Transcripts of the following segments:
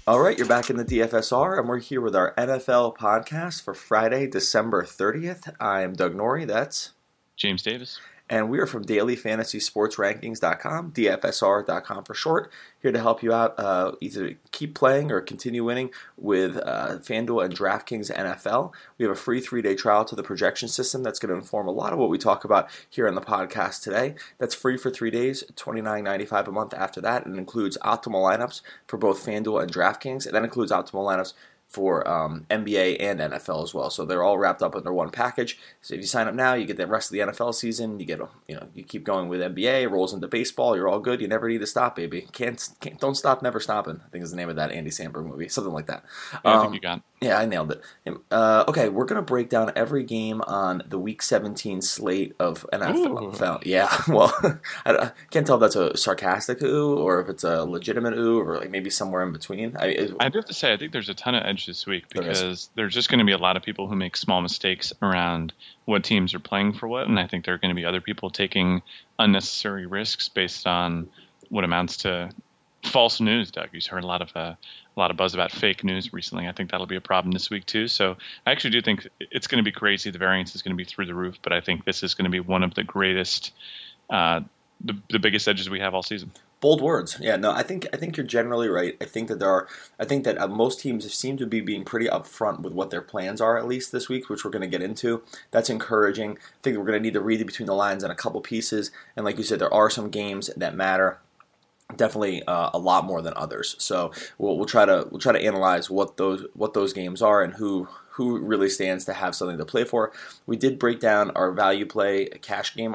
All right, you're back in the DFSR, and we're here with our NFL podcast for Friday, December 30th. I'm Doug Norrie, that's James Davis. And we are from dailyfantasysportsrankings.com, DFSR.com for short, here to help you out either keep playing or continue winning with FanDuel and DraftKings NFL. We have a free 3-day trial to the projection system that's going to inform a lot of what we talk about here on the podcast today. That's free for 3 days, $29.95 a month after that, and includes optimal lineups for both FanDuel and DraftKings, and that includes optimal lineups for NBA and NFL as well. So they're all wrapped up under one package. So if you sign up now, you get the rest of the NFL season. You get, you keep going with NBA, rolls into baseball. You're all good. You never need to stop, baby. Don't stop, never stopping. I think is the name of that Andy Samberg movie, something like that. Yeah, I think you got it. Yeah, I nailed it. Okay, we're going to break down every game on the Week 17 slate of NFL. Ooh. Yeah, well, I can't tell if that's a sarcastic ooh or if it's a legitimate ooh or like maybe somewhere in between. I do have to say, I think there's a ton of edge this week because there's just going to be a lot of people who make small mistakes around what teams are playing for what, and I think there are going to be other people taking unnecessary risks based on what amounts to false news. Doug, you've heard a lot of buzz about fake news recently. I think that'll be a problem this week too. So I actually do think it's going to be crazy. The variance is going to be through the roof, but I think this is going to be one of the greatest, the biggest edges we have all season. Bold words. Yeah, no, I think you're generally right. I think that most teams seem to be being pretty upfront with what their plans are, at least this week, which we're going to get into. That's encouraging. I think we're going to need to read between the lines on a couple pieces. And like you said, there are some games that matter. Definitely a lot more than others. So we'll try to analyze what those games are and who really stands to have something to play for. We did break down our value play cash game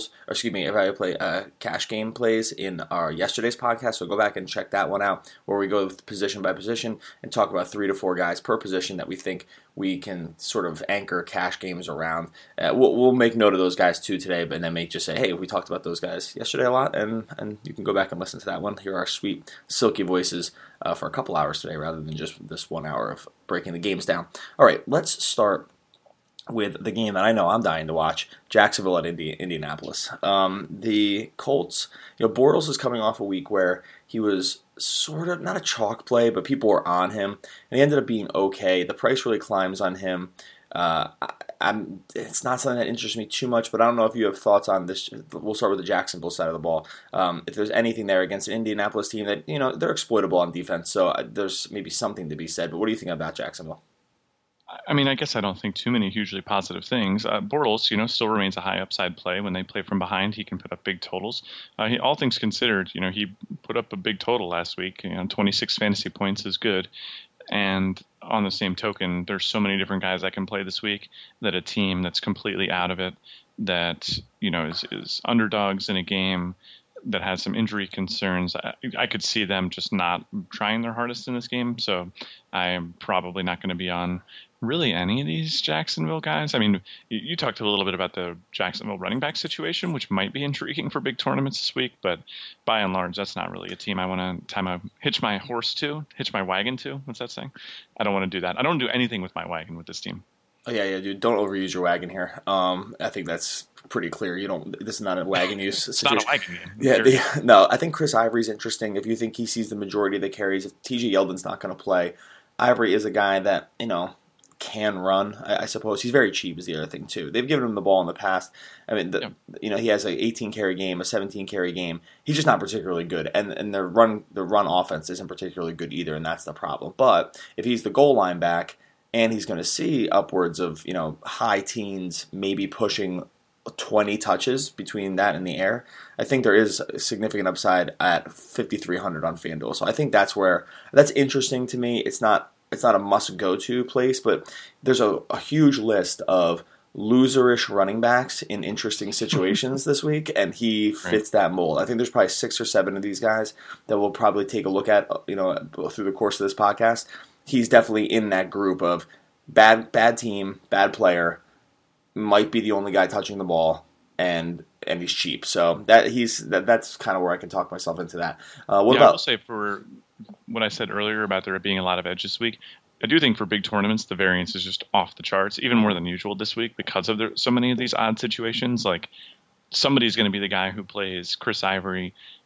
cash game plays in our yesterday's podcast. So go back and check that one out, where we go position by position and talk about 3 to 4 guys per position that we think we can sort of anchor cash games around. We'll make note of those guys too today, but then just say, hey, we talked about those guys yesterday a lot, and you can go back and listen to that one. Hear our sweet, silky voices for a couple hours today rather than just this 1 hour of breaking the games down. All right, let's start with the game that I know I'm dying to watch, Jacksonville at Indianapolis. The Colts, Bortles is coming off a week where he was sort of, not a chalk play, but people were on him, and he ended up being okay. The price really climbs on him. It's not something that interests me too much, but I don't know if you have thoughts on this. We'll start with the Jacksonville side of the ball. If there's anything there against an Indianapolis team that, they're exploitable on defense, so there's maybe something to be said, but what do you think about Jacksonville? I mean, I guess I don't think too many hugely positive things. Bortles, still remains a high upside play. When they play from behind, he can put up big totals. All things considered, he put up a big total last week. 26 fantasy points is good. And on the same token, there's so many different guys that can play this week that a team that's completely out of it, that, is underdogs in a game that has some injury concerns. I could see them just not trying their hardest in this game. So I'm probably not going to be on really any of these Jacksonville guys. I mean, you talked a little bit about the Jacksonville running back situation, which might be intriguing for big tournaments this week, but by and large, that's not really a team I want to hitch my wagon to. What's that saying? I don't want to do that. I don't do anything with my wagon with this team. Oh, yeah, dude. Don't overuse your wagon here. I think that's pretty clear. This is not a wagon use situation. It's not a wagon game. Yeah, no, I think Chris Ivory's interesting. If you think he sees the majority of the carries, if TJ Yeldon's not going to play, Ivory is a guy that, can run, I suppose. He's very cheap is the other thing, too. They've given him the ball in the past. I mean, he has an 18-carry game, a 17-carry game. He's just not particularly good, and the run offense isn't particularly good either, and that's the problem. But if he's the goal line back, and he's going to see upwards of, high teens, maybe pushing 20 touches between that and the air, I think there is a significant upside at 5,300 on FanDuel. So I think that's interesting to me. It's not a must-go-to place, but there's a huge list of loserish running backs in interesting situations this week, and he fits that mold. I think there's probably 6 or 7 of these guys that we'll probably take a look at, through the course of this podcast. He's definitely in that group of bad team, bad player, might be the only guy touching the ball, and he's cheap. So that's kind of where I can talk myself into that. I will say for what I said earlier about there being a lot of edge this week, I do think for big tournaments, the variance is just off the charts, even more than usual this week because of so many of these odd situations. Like somebody's going to be the guy who plays Chris Ivory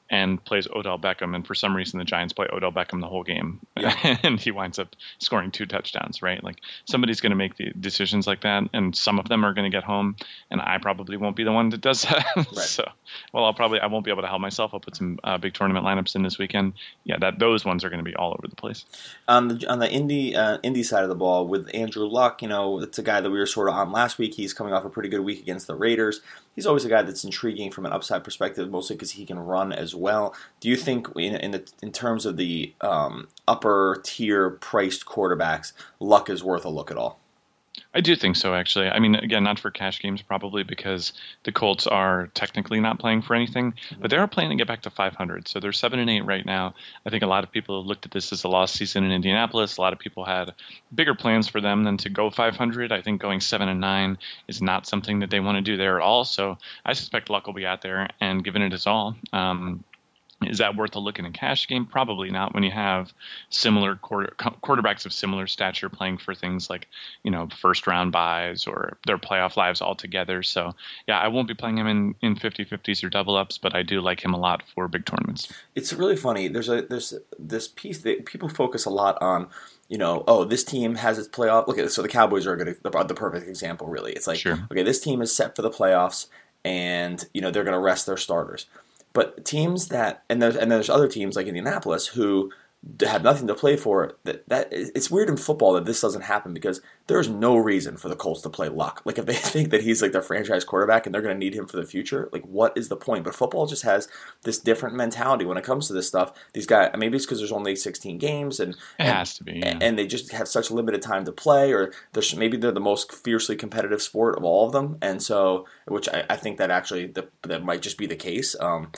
and plays Odell Beckham, and for some reason the Giants play Odell Beckham the whole game, Yeah. and he winds up scoring 2 touchdowns, right? Like somebody's going to make the decisions like that, and some of them are going to get home, and I probably won't be the one that does that. Right. So, well, I won't be able to help myself. I'll put some big tournament lineups in this weekend. Yeah, those ones are going to be all over the place. On the Indy side of the ball with Andrew Luck, it's a guy that we were sort of on last week. He's coming off a pretty good week against the Raiders. He's always a guy that's intriguing from an upside perspective, mostly because he can run as well. Do you think, in terms of the upper tier priced quarterbacks, Luck is worth a look at all? I do think so, actually. I mean, again, not for cash games probably because the Colts are technically not playing for anything, but they are playing to get back to 500. So they're 7-8 right now. I think a lot of people have looked at this as a lost season in Indianapolis. A lot of people had bigger plans for them than to go 500. I think going 7-9 is not something that they want to do there at all. So I suspect Luck will be out there and giving it his all. Is that worth a look in a cash game? Probably not when you have similar quarterbacks of similar stature playing for things like, first round buys or their playoff lives altogether. So, yeah, I won't be playing him in 50-50s or double ups, but I do like him a lot for big tournaments. It's really funny. There's this piece that people focus a lot on. This team has its playoff. Look at this. So the Cowboys are the perfect example, really. It's like, sure. Okay, this team is set for the playoffs, and they're going to rest their starters. But teams there's other teams like Indianapolis who have nothing to play for. That it's weird in football that this doesn't happen because there's no reason for the Colts to play Luck. Like if they think that he's like their franchise quarterback and they're going to need him for the future, like what is the point? But football just has this different mentality when it comes to this stuff. These guys, maybe it's because there's only 16 games and it has to be, yeah. And they just have such limited time to play, or maybe they're the most fiercely competitive sport of all of them, and so which I think that actually that might just be the case.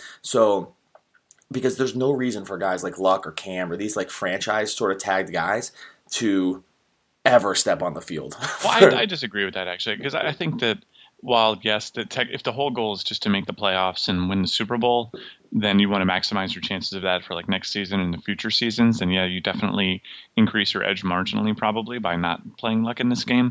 Because there's no reason for guys like Luck or Cam or these like franchise sort of tagged guys to ever step on the field. Well, I disagree with that actually, because I think that while yes, if the whole goal is just to make the playoffs and win the Super Bowl, then you want to maximize your chances of that for like next season and the future seasons. And yeah, you definitely increase your edge marginally probably by not playing Luck in this game.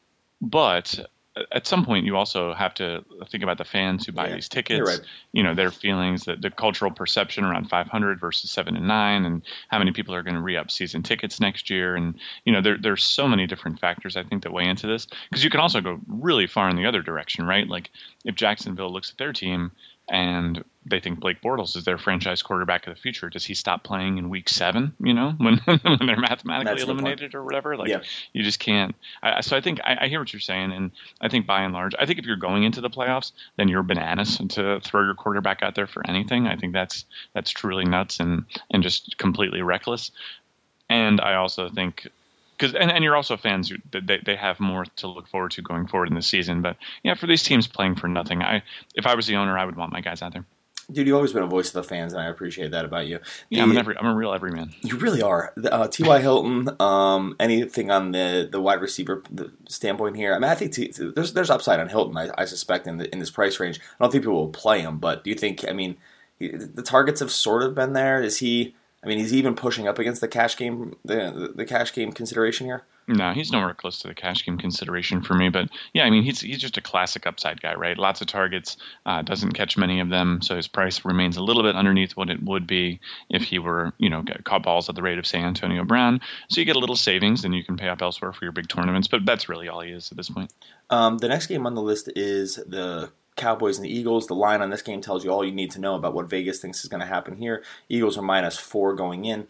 But at some point, you also have to think about the fans who buy these tickets. Right. Their feelings, the cultural perception around 500 versus 7-9, and how many people are going to re-up season tickets next year. And there's so many different factors I think that weigh into this, because you can also go really far in the other direction, right? Like if Jacksonville looks at their team and they think Blake Bortles is their franchise quarterback of the future, does he stop playing in week 7, when they're mathematically eliminated or whatever? Like, you just can't. So I think I hear what you're saying, and I think by and large, I think if you're going into the playoffs, then you're bananas to throw your quarterback out there for anything. I think that's truly nuts and just completely reckless. And I also think, and you're also fans that they have more to look forward to going forward in the season. But yeah, for these teams playing for nothing, if I was the owner, I would want my guys out there. Dude, you've always been a voice of the fans, and I appreciate that about you. Yeah, I'm a real everyman. You really are. T.Y. Hilton, anything on the wide receiver standpoint here? I mean, I think there's upside on Hilton, I suspect, in this price range. I don't think people will play him, but do you think, the targets have sort of been there? Is he even pushing up against the cash game, the cash game consideration here? No, he's nowhere close to the cash game consideration for me. But yeah, he's just a classic upside guy, right? Lots of targets, doesn't catch many of them, so his price remains a little bit underneath what it would be if he were, caught balls at the rate of, say, Antonio Brown. So you get a little savings, and you can pay up elsewhere for your big tournaments. But that's really all he is at this point. The next game on the list is the Cowboys and the Eagles. The line on this game tells you all you need to know about what Vegas thinks is going to happen here. Eagles are -4 going in.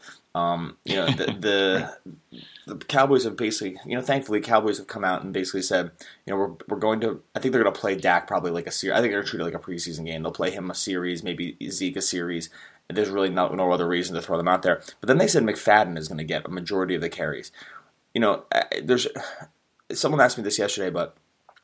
The Cowboys have basically, thankfully, Cowboys have come out and basically said, we're going to. I think they're going to play Dak probably like a series. I think they're going to treat it like a preseason game. They'll play him a series, maybe Zeke a series. There's really no other reason to throw them out there. But then they said McFadden is going to get a majority of the carries. There's someone asked me this yesterday, but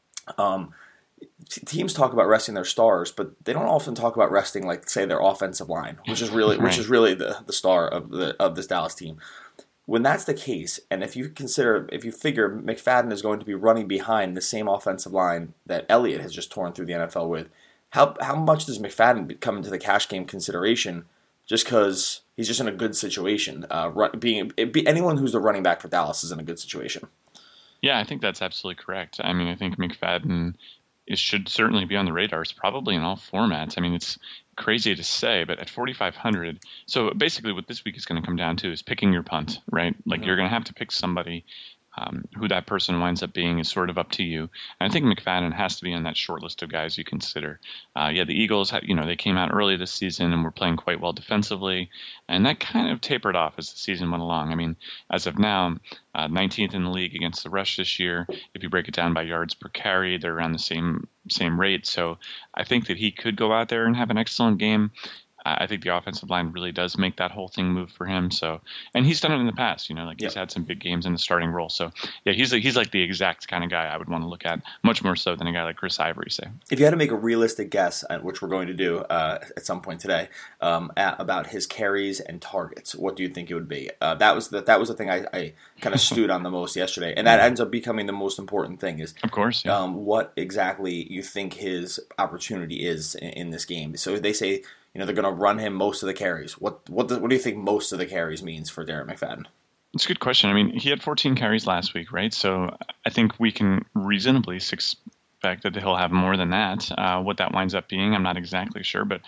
teams talk about resting their stars, but they don't often talk about resting, like, say, their offensive line, which is really the star of this Dallas team. When that's the case, and if you figure McFadden is going to be running behind the same offensive line that Elliott has just torn through the NFL with, how much does McFadden come into the cash game consideration just because he's just in a good situation? Anyone who's the running back for Dallas is in a good situation. Yeah, I think that's absolutely correct. I think McFadden should certainly be on the radars, probably in all formats. crazy to say, but at 4,500, so basically what this week is going to come down to is picking your punt, right? Like you're going to have to pick somebody. Who that person winds up being is sort of up to you. And I think McFadden has to be on that short list of guys you consider. The Eagles, they came out early this season and were playing quite well defensively, and that kind of tapered off as the season went along. I mean, as of now, 19th in the league against the rush this year. If you break it down by yards per carry, they're around the same rate. So I think that he could go out there and have an excellent game. I think the offensive line really does make that whole thing move for him. So, and he's done it in the past, he's had some big games in the starting role. So yeah, he's like the exact kind of guy I would want to look at, much more so than a guy like Chris Ivory, say. If you had to make a realistic guess, which we're going to do at some point today, about his carries and targets, what do you think it would be? That was the thing I kind of stewed on the most yesterday, and that ends up becoming the most important thing is, of course, yeah. What exactly you think his opportunity is in this game. So they say, they're going to run him most of the carries. What do you think most of the carries means for Darren McFadden? It's a good question. I mean, he had 14 carries last week, right? So I think we can reasonably expect that he'll have more than that. What that winds up being, I'm not exactly sure, but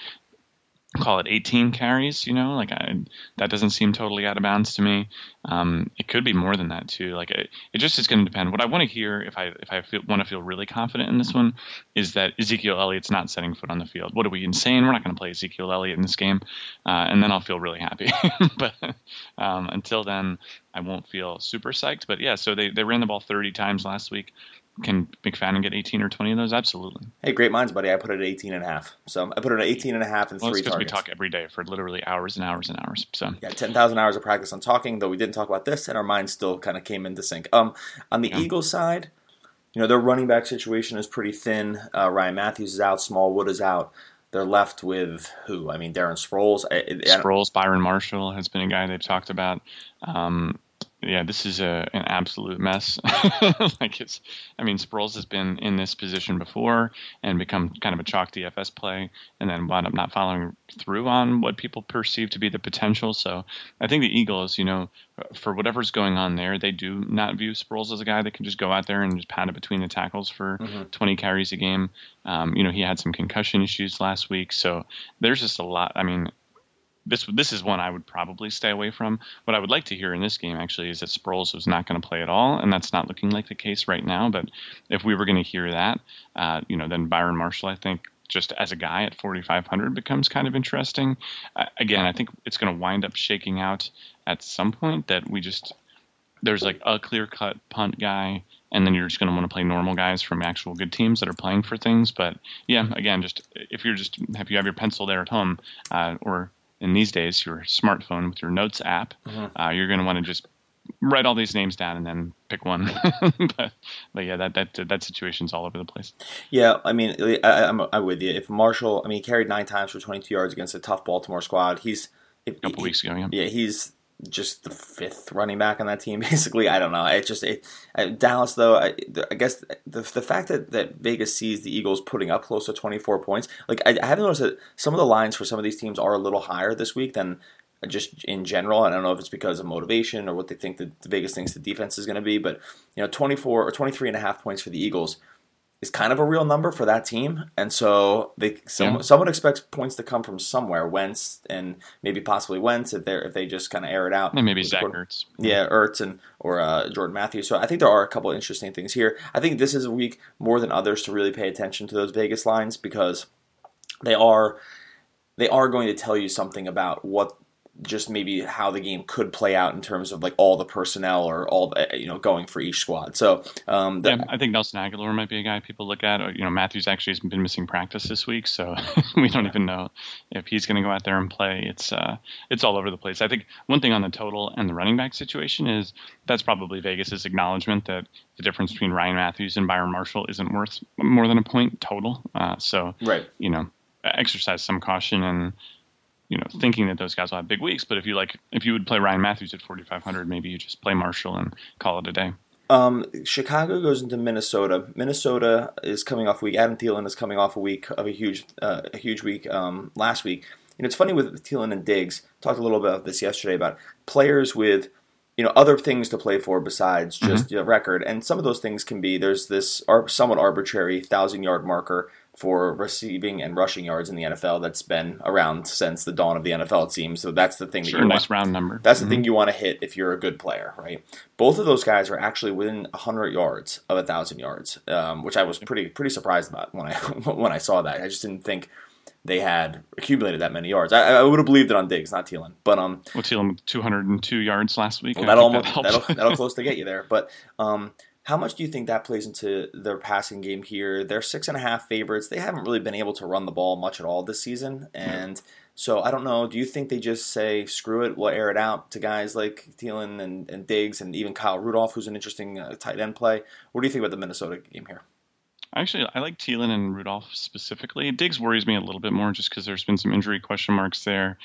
call it 18 carries, that doesn't seem totally out of bounds to me. It could be more than that too. It just is going to depend. What I want to hear, if I want to feel really confident in this one, is that Ezekiel Elliott's not setting foot on the field. What are we, insane? We're not going to play Ezekiel Elliott in this game, and then I'll feel really happy. But until then, I won't feel super psyched. But yeah, so they ran the ball 30 times last week. Can McFadden get 18 or 20 of those? Absolutely. Hey, great minds, buddy. I put it at 18.5. So I put it at 18.5 and three targets. Well, it's because we talk every day for literally hours and hours and hours. So yeah, 10,000 hours of practice on talking, though we didn't talk about this, and our minds still kind of came into sync. On the Eagles side, their running back situation is pretty thin. Ryan Matthews is out. Smallwood is out. They're left with who? I mean, Darren Sproles. Sproles, Byron Marshall has been a guy they've talked about. Yeah, this is an absolute mess. Sproles has been in this position before and become kind of a chalk DFS play, and then wound up not following through on what people perceive to be the potential. So I think the Eagles, for whatever's going on there, they do not view Sproles as a guy that can just go out there and just pound it between the tackles for 20 carries a game. He had some concussion issues last week, so there's just a lot. This is one I would probably stay away from. What I would like to hear in this game, actually, is that Sproles was not going to play at all, and that's not looking like the case right now. But if we were going to hear that, then Byron Marshall, I think, just as a guy at 4,500 becomes kind of interesting. Again, I think it's going to wind up shaking out at some point that there's like a clear-cut punt guy, and then you're just going to want to play normal guys from actual good teams that are playing for things. But yeah, again, if you have your pencil there at home, or in these days, your smartphone with your notes app, you're going to want to just write all these names down and then pick one. but yeah, that situation's all over the place. Yeah, I'm with you. If Marshall, he carried 9 times for 22 yards against a tough Baltimore squad. A couple weeks ago, yeah, he's just the 5th running back on that team, basically. I don't know. Dallas, though, I guess the fact that Vegas sees the Eagles putting up close to 24 points, I haven't noticed that some of the lines for some of these teams are a little higher this week than just in general. I don't know if it's because of motivation or what they think the Vegas thinks the defense is going to be, but 24 or 23.5 points for the Eagles is kind of a real number for that team, and so someone expects points to come from somewhere. Wentz and maybe possibly Wentz if they just kind of air it out. And maybe Zach Ertz. Yeah, Ertz or Jordan Matthews. So I think there are a couple of interesting things here. I think this is a week more than others to really pay attention to those Vegas lines because they are going to tell you something about what just maybe how the game could play out in terms of all the personnel or all going for each squad. So I think Nelson Aguilar might be a guy people look at. Matthews actually has been missing practice this week, so we don't even know if he's going to go out there and play. It's all over the place. I think one thing on the total and the running back situation is that's probably Vegas's acknowledgement that the difference between Ryan Matthews and Byron Marshall isn't worth more than a point total. Right. Exercise some caution and thinking that those guys will have big weeks. But if you would play Ryan Matthews at 4,500, maybe you just play Marshall and call it a day. Chicago goes into Minnesota. Minnesota is coming off a week. Adam Thielen is coming off a week of a huge week last week. It's funny with Thielen and Diggs. Talked a little about this yesterday about players with other things to play for besides just record. And some of those things can be there's this somewhat arbitrary 1,000-yard marker for receiving and rushing yards in the NFL that's been around since the dawn of the NFL, it seems. So that's the thing that you nice round number. That's the thing you want to hit if you're a good player, right? Both of those guys are actually within 100 yards of 1,000 yards, which I was pretty surprised about when I when I saw that. I just didn't think they had accumulated that many yards. I would have believed it on Diggs, not Thielen. But Thielen 202 yards last week. Well, that'll close to get you there. But how much do you think that plays into their passing game here? They're 6.5 favorites. They haven't really been able to run the ball much at all this season. And so I don't know. Do you think they just say, screw it, we'll air it out to guys like Thielen and Diggs and even Kyle Rudolph, who's an interesting tight end play? What do you think about the Minnesota game here? Actually, I like Thielen and Rudolph specifically. Diggs worries me a little bit more just because there's been some injury question marks there.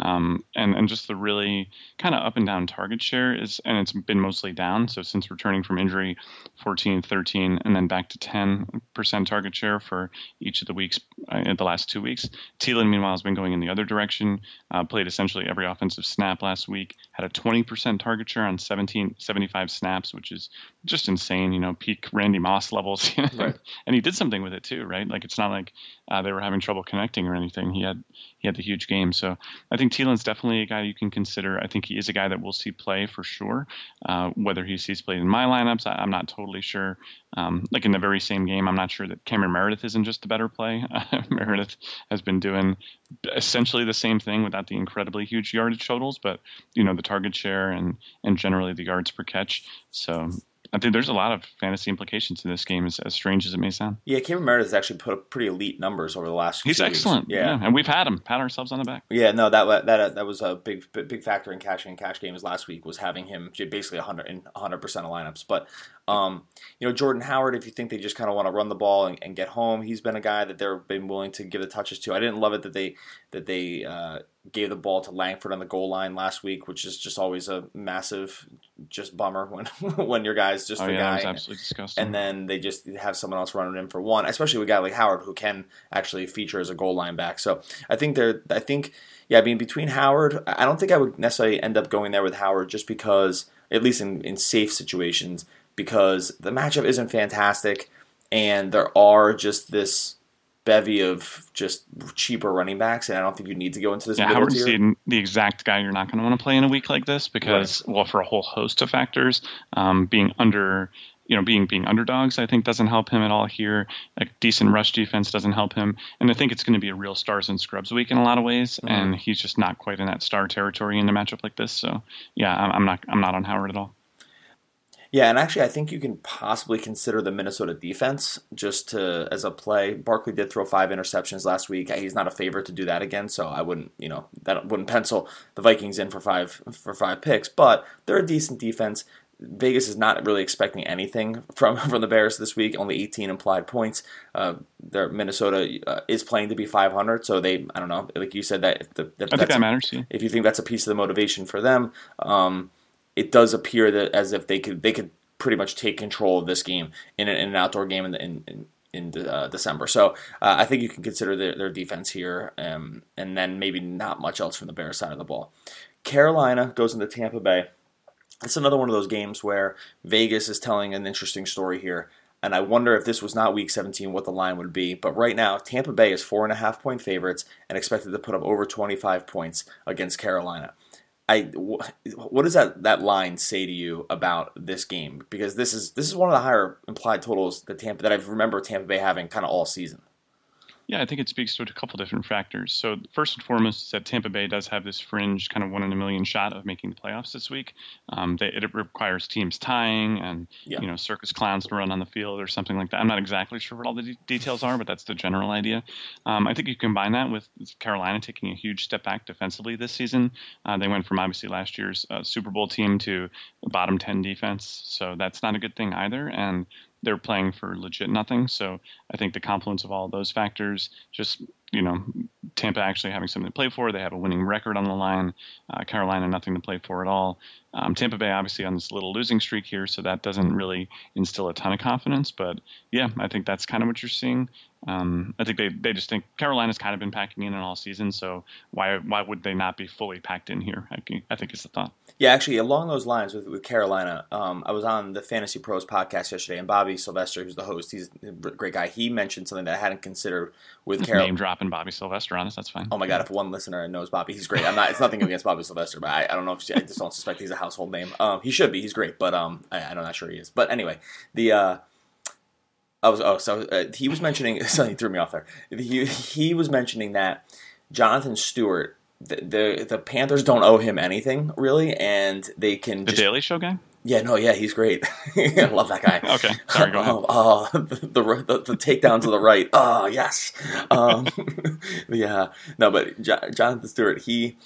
And just the really kind of up and down target share and it's been mostly down. So since returning from injury, 14, 13, and then back to 10% target share for each of the weeks in the last 2 weeks. Thielen, meanwhile, has been going in the other direction, played essentially every offensive snap last week, had a 20% target share on 75 snaps, which is just insane, peak Randy Moss levels. Right. And he did something with it too, right? Like it's not like they were having trouble connecting or anything. He had the huge game. So I think Thielen's definitely a guy you can consider. I think he is a guy that we'll see play for sure. Whether he sees played in my lineups, I'm not totally sure. Like in the very same game, I'm not sure that Cameron Meredith isn't just a better play. Meredith has been doing essentially the same thing without the incredibly huge yardage totals, but the target share and generally the yards per catch. So I think there's a lot of fantasy implications in this game, as strange as it may sound. Yeah, Cameron Meredith has actually put up pretty elite numbers over the last few weeks. He's excellent. Yeah, and we've had him. Pat ourselves on the back. Yeah, no, that was a big factor in cash games last week, was having him basically 100% of lineups. But Jordan Howard, if you think they just kind of want to run the ball and get home, he's been a guy that they've been willing to give the touches to. I didn't love it that they gave the ball to Langford on the goal line last week, which is just always a massive just bummer when your guy's just the guy. That was absolutely disgusting. And then they just have someone else running in for one, especially with a guy like Howard who can actually feature as a goal line back. So between Howard, I don't think I would necessarily end up going there with Howard just because, at least in safe situations, because the matchup isn't fantastic and there are just this bevy of just cheaper running backs, and I don't think you need to go into this. Yeah, Howard's the exact guy you're not going to want to play in a week like this because, right. Well, for a whole host of factors, being underdogs, I think doesn't help him at all here. A decent rush defense doesn't help him, and I think it's going to be a real stars and scrubs week in a lot of ways, and he's just not quite in that star territory in a matchup like this. So, yeah, I'm not on Howard at all. Yeah, and actually I think you can possibly consider the Minnesota defense just as a play. Barkley did throw 5 interceptions last week. He's not a favorite to do that again, so I wouldn't pencil the Vikings in for five picks, but they're a decent defense. Vegas is not really expecting anything from the Bears this week, only 18 implied points. Minnesota is playing to be 500, so I don't know, like you said, I think that matters. Yeah. If you think that's a piece of the motivation for them, it does appear that as if they could pretty much take control of this game in an outdoor game in December. So I think you can consider their defense here, and then maybe not much else from the Bears side of the ball. Carolina goes into Tampa Bay. It's another one of those games where Vegas is telling an interesting story here, and I wonder if this was not Week 17 what the line would be. But right now, Tampa Bay is 4.5-point favorites and expected to put up over 25 points against Carolina. What does that line say to you about this game? Because this is one of the higher implied totals that I remember Tampa Bay having kind of all season. Yeah, I think it speaks to a couple different factors. So first and foremost is that Tampa Bay does have this fringe kind of 1 in a million shot of making the playoffs this week. It requires teams tying and circus clowns to run on the field or something like that. I'm not exactly sure what all the details are, but that's the general idea. I think you combine that with Carolina taking a huge step back defensively this season. They went from obviously last year's Super Bowl team to a bottom 10 defense, so that's not a good thing either. And they're playing for legit nothing. So I think the confluence of all of those factors, just, Tampa actually having something to play for. They have a winning record on the line. Carolina, nothing to play for at all. Tampa Bay obviously on this little losing streak here, so that doesn't really instill a ton of confidence. But yeah, I think that's kind of what you're seeing. I think they just think Carolina's kind of been packing in all season, so why would they not be fully packed in here? I think is the thought. Yeah, actually, along those lines with Carolina, I was on the Fantasy Pros podcast yesterday, and Bobby Sylvester, who's the host, he's a great guy. He mentioned something that I hadn't considered with Carolina. Name dropping Bobby Sylvester on us, that's fine. Oh my God, if one listener knows Bobby, he's great. It's nothing against Bobby Sylvester, but I don't know if I just don't suspect he's a household name. He should be. He's great, but I'm not sure he is. But anyway, he was mentioning something threw me off there. He was mentioning that Jonathan Stewart, the Panthers don't owe him anything really, and they can the Daily Show guy. Yeah, he's great. I love that guy. Okay, sorry, go ahead. The takedowns to the right. Oh, yes. But Jonathan Stewart,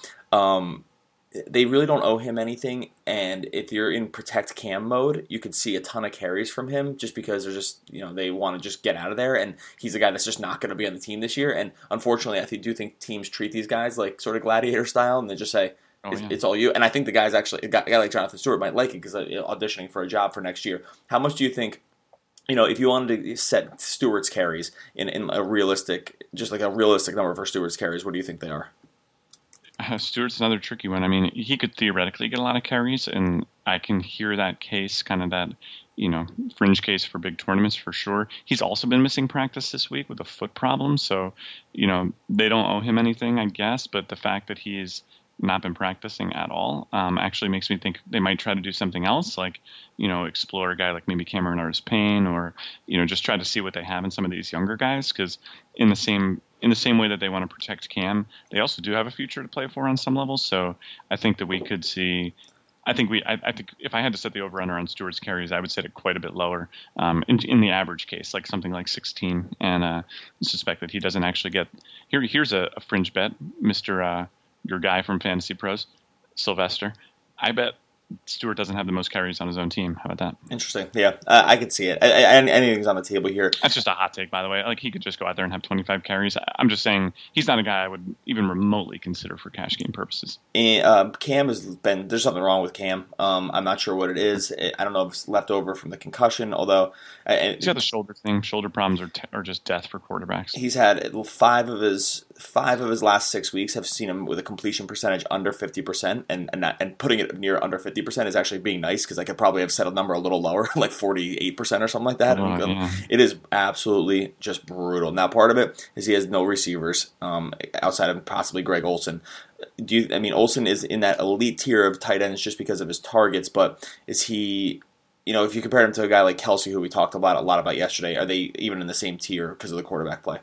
they really don't owe him anything, and if you're in protect Cam mode, you could see a ton of carries from him just because they're just, they want to just get out of there, and he's a guy that's just not going to be on the team this year, and unfortunately, I do think teams treat these guys like sort of gladiator style, and they just say, it's all you. And I think the guy's actually, a guy like Jonathan Stewart might like it because auditioning for a job for next year. How much do you think, if you wanted to set Stewart's carries in a realistic number for Stewart's carries, what do you think they are? Stewart's another tricky one. I mean, he could theoretically get a lot of carries, and I can hear that case, kind of that, fringe case for big tournaments for sure. He's also been missing practice this week with a foot problem, so, they don't owe him anything, I guess, but the fact that he's not been practicing at all actually makes me think they might try to do something else, like, explore a guy like maybe Cameron Artis-Payne, or, just try to see what they have in some of these younger guys, because in the same way that they want to protect Cam, they also do have a future to play for on some levels. So I think that we could see. I think if I had to set the over/under on Stewart's carries, I would set it quite a bit lower in the average case, like something like 16, and suspect that he doesn't actually get. Here's a fringe bet, Mr. Your guy from Fantasy Pros, Sylvester. I bet Stewart doesn't have the most carries on his own team. How about that? Interesting. Yeah, I could see it. Anything's on the table here. That's just a hot take, by the way. Like, he could just go out there and have 25 carries. I'm just saying he's not a guy I would even remotely consider for cash game purposes. Cam there's something wrong with Cam. I'm not sure what it is. I don't know if it's left over from the concussion, although he's got the shoulder thing. Shoulder problems are just death for quarterbacks. He's had five of his last 6 weeks have seen him with a completion percentage under 50%, and putting it near under 50% is actually being nice, because I could probably have set a number a little lower, like 48% or something like that. Yeah. It is absolutely just brutal. Now, part of it is he has no receivers outside of possibly Greg Olsen. Olsen is in that elite tier of tight ends just because of his targets, but is he? If you compare him to a guy like Kelsey, who we talked a lot about yesterday, are they even in the same tier because of the quarterback play?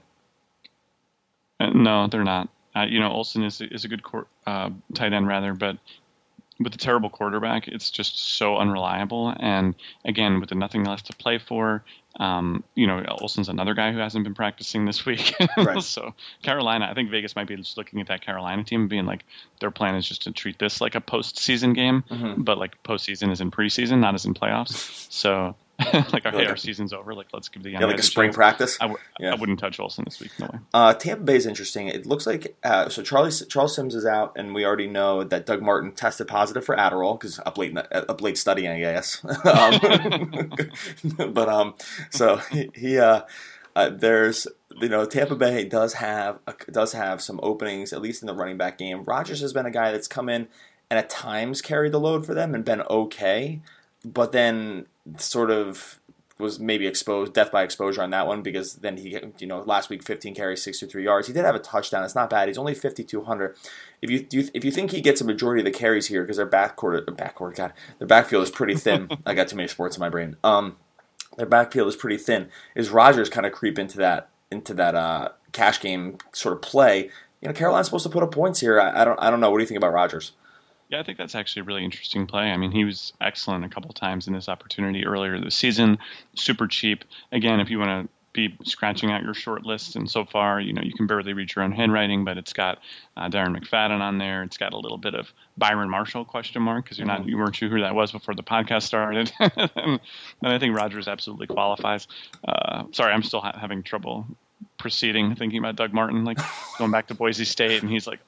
No, they're not. Olsen is a good tight end rather, but with the terrible quarterback, it's just so unreliable. And again, with the nothing left to play for, Olsen's another guy who hasn't been practicing this week. Right. So Carolina, I think Vegas might be just looking at that Carolina team and being like, their plan is just to treat this like a postseason game, but like postseason is in preseason, not as in playoffs. So our season's over. Like, let's give the young guys a spring practice. I wouldn't touch Olsen this week. No way. Tampa Bay is interesting. It looks like Charles Sims is out, and we already know that Doug Martin tested positive for Adderall because up late studying, I guess. So there's Tampa Bay does have some openings, at least in the running back game. Rodgers has been a guy that's come in and at times carried the load for them and been okay, but then sort of was maybe death by exposure on that one, because then he, last week 15 carries, 63 yards. He did have a touchdown. It's not bad. He's only 5,200. If you think he gets a majority of the carries here, because their backfield is pretty thin. I got too many sports in my brain. Their backfield is pretty thin. Is Rodgers kind of creep into that cash game sort of play? Carolina's supposed to put up points here. I don't know. What do you think about Rodgers? Yeah, I think that's actually a really interesting play. I mean, he was excellent a couple of times in this opportunity earlier this season. Super cheap. Again, if you want to be scratching out your short list, and so far, you can barely read your own handwriting, but it's got Darren McFadden on there. It's got a little bit of Byron Marshall ? Because you weren't sure who that was before the podcast started. And I think Rodgers absolutely qualifies. Sorry, I'm still having trouble thinking about Doug Martin, like going back to Boise State, and he's like, oh,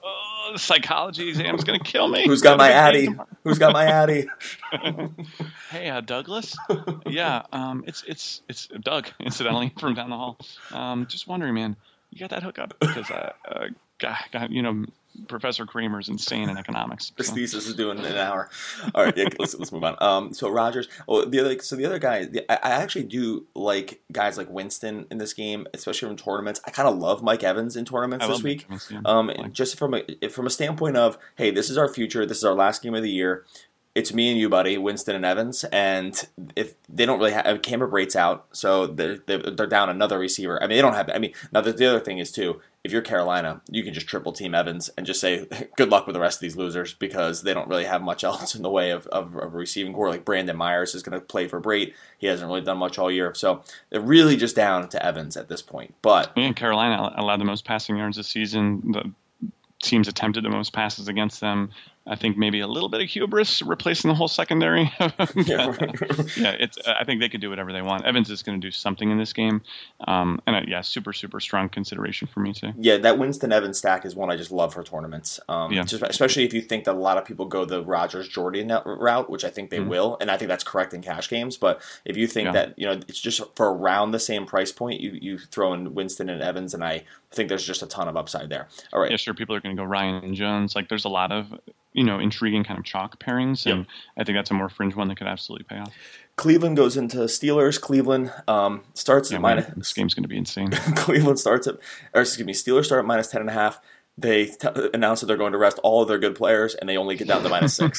Oh, the psychology exam is going to kill me. Who's got my Addy? Who's got my Addy? Hey, Douglas. Yeah, it's Doug, incidentally, from down the hall. Just wondering, man, you got that hookup? Because God, Professor Kramer's insane in economics. This thesis is doing an hour. All right, yeah, let's move on. So Rodgers. Oh, the other guy. I actually do like guys like Winston in this game, especially from tournaments. I kind of love Mike Evans in tournaments this week. Just from a standpoint of, hey, this is our future. This is our last game of the year. It's me and you, buddy, Winston and Evans, and if they don't really have Cameron Brate's out, so they're down another receiver. I mean, they don't have. I mean, now the other thing is too, if you're Carolina, you can just triple team Evans and just say good luck with the rest of these losers because they don't really have much else in the way of a receiving core. Like Brandon Myers is going to play for Brate. He hasn't really done much all year, so they're really just down to Evans at this point. But Carolina allowed the most passing yards this season. The teams attempted the most passes against them. I think maybe a little bit of hubris replacing the whole secondary. I think they could do whatever they want. Evans is going to do something in this game. Super, super strong consideration for me too. Yeah, that Winston Evans stack is one I just love for tournaments. Especially if you think that a lot of people go the Rodgers-Jordan route, which I think they will, and I think that's correct in cash games. But if you think that it's just for around the same price point, you throw in Winston and Evans, and I think there's just a ton of upside there. All right. Yeah, sure. People are going to go Ryan and Jones. Like, there's a lot of intriguing kind of chalk pairings, and I think that's a more fringe one that could absolutely pay off. Cleveland goes into Steelers. Cleveland starts at minus. This game's going to be insane. Steelers start at minus 10.5. They announce that they're going to rest all of their good players, and they only get down to minus 6.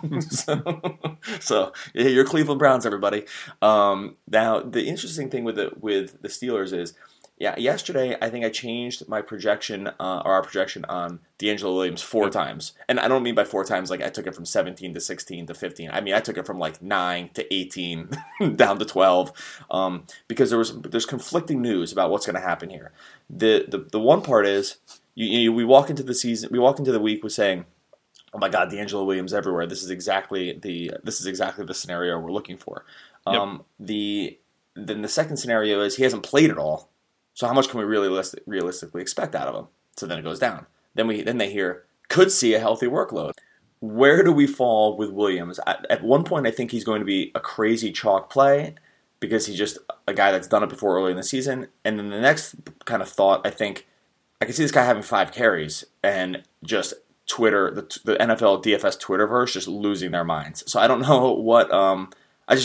so you're Cleveland Browns, everybody. Now the interesting thing with the Steelers is, yesterday I think I changed my projection or our projection on DeAngelo Williams 4 times. And I don't mean by 4 times like I took it from 17 to 16 to 15. I mean I took it from like 9 to 18 down to 12 because there's conflicting news about what's going to happen here. The one part is we walk into the week with saying, oh my God, DeAngelo Williams everywhere. This is exactly the scenario we're looking for. Then the second scenario is he hasn't played at all. So how much can we really realistically expect out of him? So then it goes down. Then they hear, could see a healthy workload. Where do we fall with Williams? At one point, I think he's going to be a crazy chalk play because he's just a guy that's done it before early in the season. And then the next kind of thought, I think, I can see this guy having 5 carries and just Twitter, the NFL DFS Twitterverse just losing their minds. So I don't know what... This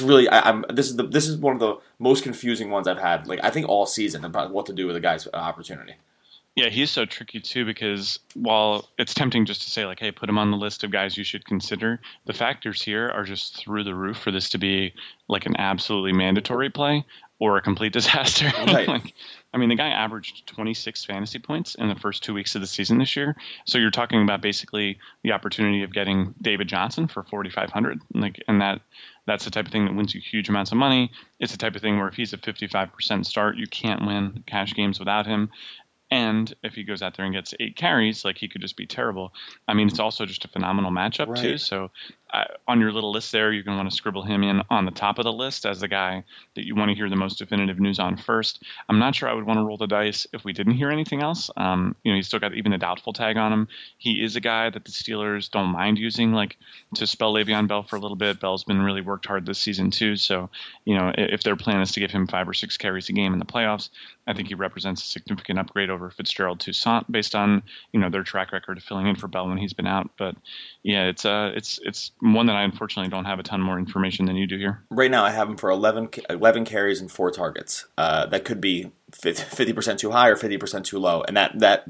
is one of the most confusing ones I've had, like I think all season about what to do with a guy's opportunity. Yeah, he's so tricky too because while it's tempting just to say like, hey, put him on the list of guys you should consider, the factors here are just through the roof for this to be like an absolutely mandatory play or a complete disaster. Right. The guy averaged 26 fantasy points in the first 2 weeks of the season this year. So you're talking about basically the opportunity of getting David Johnson for 4,500, and that's the type of thing that wins you huge amounts of money. It's the type of thing where if he's a 55% start, you can't win cash games without him. And if he goes out there and gets 8 carries, like he could just be terrible. It's also just a phenomenal matchup too. So on your little list there, you're going to want to scribble him in on the top of the list as the guy that you want to hear the most definitive news on first. I'm not sure I would want to roll the dice if we didn't hear anything else. He's still got even the doubtful tag on him. He is a guy that the Steelers don't mind using, like to spell Le'Veon Bell for a little bit. Bell's been really worked hard this season too. So, if their plan is to give him 5 or 6 carries a game in the playoffs, I think he represents a significant upgrade over Fitzgerald Toussaint based on, their track record of filling in for Bell when he's been out. But yeah, it's one that I unfortunately don't have a ton more information than you do here. Right now I have him for 11 carries and 4 targets. That could be 50% too high or 50% too low. And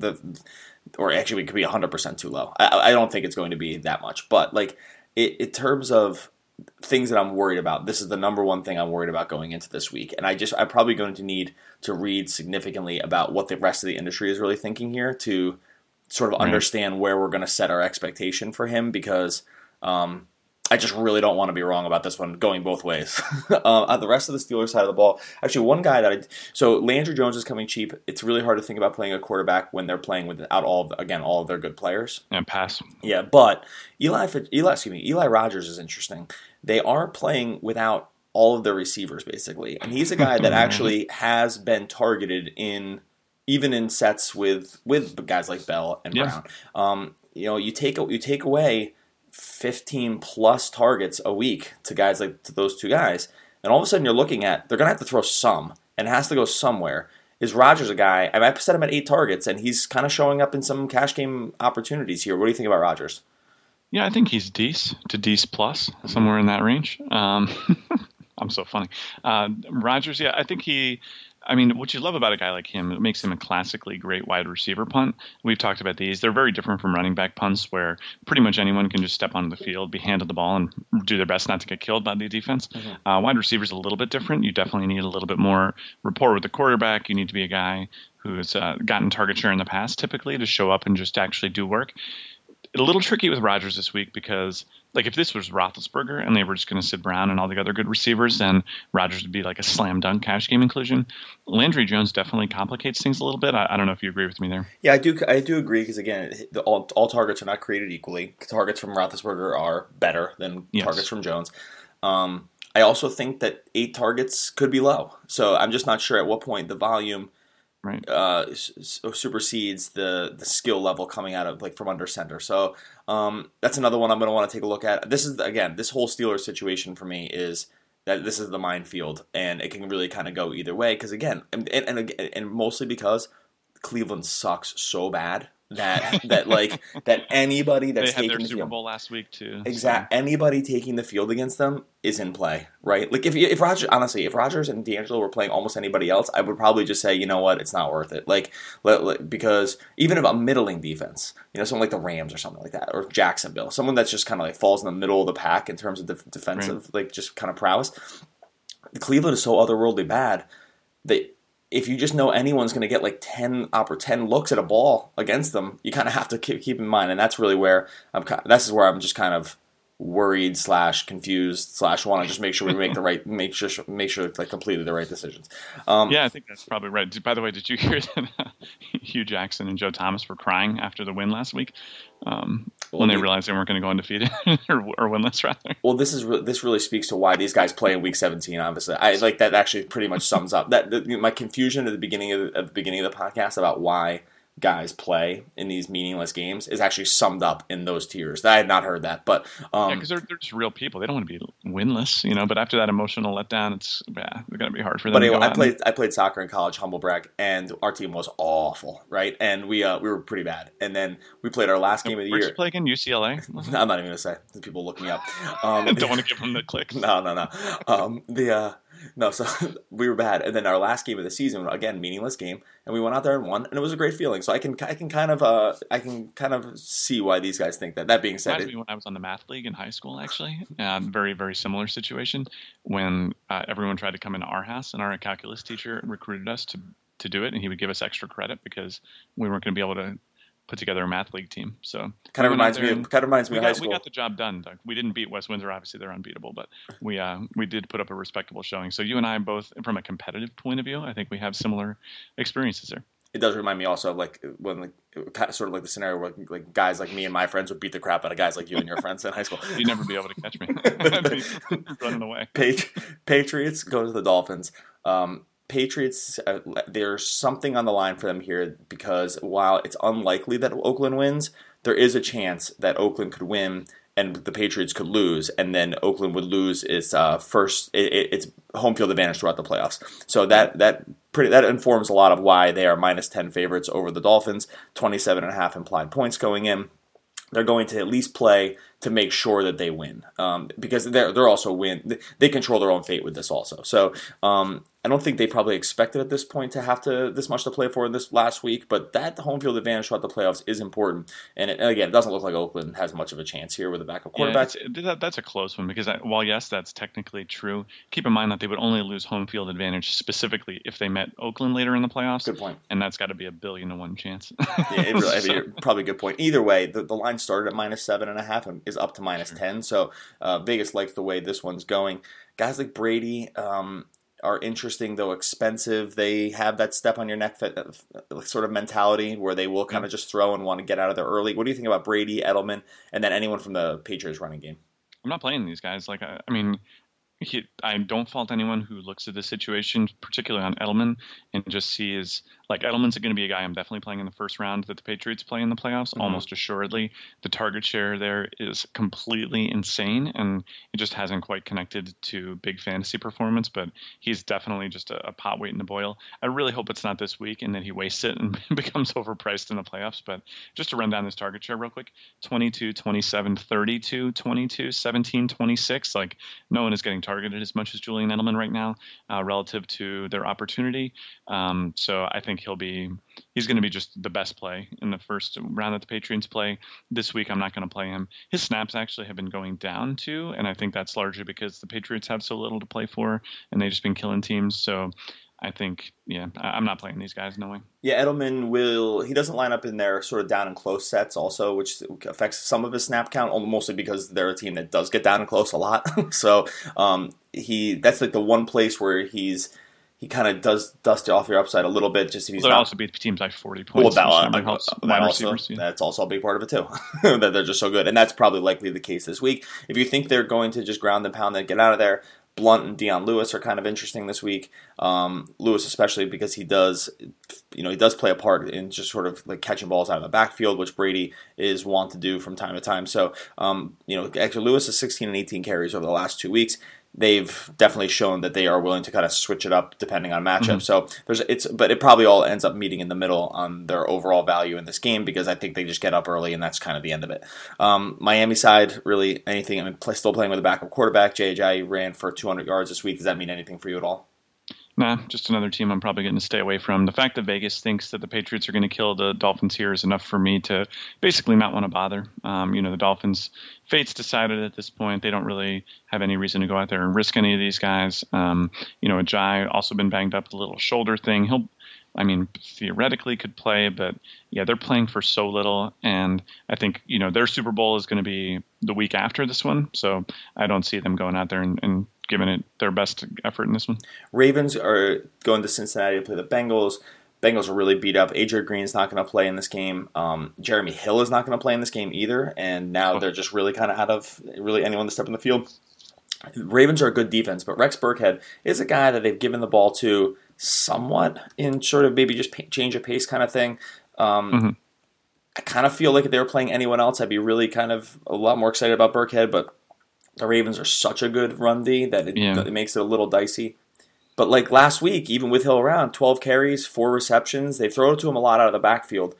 or actually it could be 100% too low. I don't think it's going to be that much. But in terms of things that I'm worried about, this is the number one thing I'm worried about going into this week. And I'm probably going to need to read significantly about what the rest of the industry is really thinking here to sort of understand where we're going to set our expectation for him because I just really don't want to be wrong about this one going both ways. On the rest of the Steelers side of the ball, actually one guy so Landry Jones is coming cheap. It's really hard to think about playing a quarterback when they're playing without all of their good players. And pass. Yeah, but Eli Rogers is interesting. They are playing without all of their receivers basically, and he's a guy that actually has been targeted in even in sets with guys like Bell and Brown. You take away 15 plus targets a week to guys like to those two guys, and all of a sudden you're looking at they're going to have to throw some, and it has to go somewhere. Is Rodgers a guy? I set him at 8 targets, and he's kind of showing up in some cash game opportunities here. What do you think about Rodgers? Yeah, I think he's Dece to Dece plus, somewhere in that range. I'm so funny. Rodgers, yeah, I think what you love about a guy like him, it makes him a classically great wide receiver punt. We've talked about these. They're very different from running back punts where pretty much anyone can just step onto the field, be handed the ball, and do their best not to get killed by the defense. Wide receiver's a little bit different. You definitely need a little bit more rapport with the quarterback. You need to be a guy who's gotten target share in the past, typically, to show up and just actually do work. A little tricky with Rodgers this week because, like, if this was Roethlisberger and they were just going to sit Brown and all the other good receivers, then Rodgers would be like a slam dunk cash game inclusion. Landry Jones definitely complicates things a little bit. I don't know if you agree with me there. Yeah, I do agree because, again, all targets are not created equally. Targets from Roethlisberger are better than targets from Jones. I also think that 8 targets could be low. So I'm just not sure at what point the volume supersedes the skill level coming out of from under center. So that's another one I'm going to want to take a look at. This is this whole Steelers situation for me is that this is the minefield, and it can really kind of go either way. Because again, and mostly because Cleveland sucks so bad that anybody that's taking their the Super Bowl last week too. Exactly. So. Anybody taking the field against them is in play, right? Like if Rodgers and D'Angelo were playing almost anybody else, I would probably just say, you know what, it's not worth it. Because even if a middling defense, someone like the Rams or something like that, or Jacksonville, someone that's just kind of falls in the middle of the pack in terms of defensive, just kind of prowess. Cleveland is so otherworldly bad that if you just know anyone's going to get 10 looks at a ball against them, you kind of have to keep in mind, and that's really where I'm just kind of worried / confused / want to just make sure we make sure completely the right decisions. I think that's probably right. By the way, did you hear that Hugh Jackson and Joe Thomas were crying after the win last week when they realized they weren't going to go undefeated or winless rather? Well, this really speaks to why these guys play in Week 17. Obviously, that actually pretty much sums up my confusion at the beginning of the podcast about why guys play in these meaningless games is actually summed up in those tiers. I had not heard that, but because they're just real people. They don't want to be winless, But after that emotional letdown, it's going to be hard for them. But anyway, I played soccer in college, humble brag, and our team was awful, right? And we were pretty bad. And then we played our last game of the year. Where'd you play again? UCLA? I'm not even going to say. People look me up. Don't want to give them the clicks. No. So we were bad, and then our last game of the season, again, meaningless game, and we went out there and won, and it was a great feeling. So I can kind of see why these guys think that. That being said, when I was on the math league in high school, actually, very very similar situation when everyone tried to come into our house, and our calculus teacher recruited us to do it, and he would give us extra credit because we weren't going to be able to put together a math league team. So kind of reminds me of high school. We got the job done, Doug. We didn't beat West Windsor. Obviously, they're unbeatable, but we did put up a respectable showing. So you and I both, from a competitive point of view, I think we have similar experiences there. It does remind me also of when sort of like the scenario where guys like me and my friends would beat the crap out of guys like you and your friends in high school. You'd never be able to catch me. I'd be running away. Patriots go to the Dolphins. Patriots, there's something on the line for them here because while it's unlikely that Oakland wins, there is a chance that Oakland could win and the Patriots could lose, and then Oakland would lose its its home field advantage throughout the playoffs. So that informs a lot of why they are -10 favorites over the Dolphins, 27.5 implied points going in. They're going to at least play to make sure that they win because they're also win. They control their own fate with this also. So I don't think they probably expected at this point to have this much to play for this last week, but that home field advantage throughout the playoffs is important. And again, it doesn't look like Oakland has much of a chance here with a backup quarterback. Yeah, that's a close one because while yes, that's technically true, keep in mind that they would only lose home field advantage specifically if they met Oakland later in the playoffs. Good point. And that's got to be 1,000,000,000 to 1 chance. Yeah, probably a good point. Either way, the line started at -7.5 and is up to -10. So Vegas likes the way this one's going. Guys like Brady are interesting, though expensive. They have that step on your neck sort of mentality where they will kind of just throw and want to get out of there early. What do you think about Brady, Edelman, and then anyone from the Patriots running game? I'm not playing these guys. I don't fault anyone who looks at the situation, particularly on Edelman, and just sees like Edelman's going to be a guy I'm definitely playing in the first round that the Patriots play in the playoffs, almost assuredly. The target share there is completely insane, and it just hasn't quite connected to big fantasy performance, but he's definitely just a pot waiting to boil. I really hope it's not this week and that he wastes it and becomes overpriced in the playoffs, but just to run down this target share real quick, 22, 27, 32, 22, 17, 26. Like, no one is getting targeted as much as Julian Edelman right now relative to their opportunity. So I think he's going to be just the best play in the first round that the Patriots play. This week, I'm not going to play him. His snaps actually have been going down too, and I think that's largely because the Patriots have so little to play for, and they've just been killing teams. So I think, I'm not playing these guys, no way. Yeah, Edelman he doesn't line up in their sort of down and close sets also, which affects some of his snap count, mostly because they're a team that does get down and close a lot. So that's like the one place where he kind of does dust off your upside a little bit. Just if he's not also beat teams by 40 points. That's also a big part of it too. That they're just so good, and that's probably likely the case this week. If you think they're going to just ground and pound and get out of there, Blunt and Dion Lewis are kind of interesting this week. Lewis especially because he does play a part in just sort of like catching balls out of the backfield, which Brady is wont to do from time to time. So, actually Lewis has 16 and 18 carries over the last 2 weeks. They've definitely shown that they are willing to kind of switch it up depending on matchup. So but it probably all ends up meeting in the middle on their overall value in this game because I think they just get up early and that's kind of the end of it. Miami side, really anything. I mean, still playing with a backup quarterback. Jay ran for 200 yards this week. Does that mean anything for you at all? Nah, just another team I'm probably going to stay away from. The fact that Vegas thinks that the Patriots are going to kill the Dolphins here is enough for me to basically not want to bother. The Dolphins, fate's decided at this point. They don't really have any reason to go out there and risk any of these guys. Ajay also been banged up with a little shoulder thing. Theoretically could play, but they're playing for so little. And I think, their Super Bowl is going to be the week after this one. So I don't see them going out there and giving it their best effort in this one. Ravens are going to Cincinnati to play the Bengals. Bengals are really beat up. Adrian Green's not going to play in this game. Jeremy Hill is not going to play in this game either. And now they're just really kind of out of really anyone to step in the field. Ravens are a good defense, but Rex Burkhead is a guy that they've given the ball to somewhat in sort of maybe just change of pace kind of thing. I kind of feel like if they were playing anyone else, I'd be really kind of a lot more excited about Burkhead, but the Ravens are such a good run D that it makes it a little dicey. But like last week, even with Hill around, 12 carries, 4 receptions, they throw it to him a lot out of the backfield.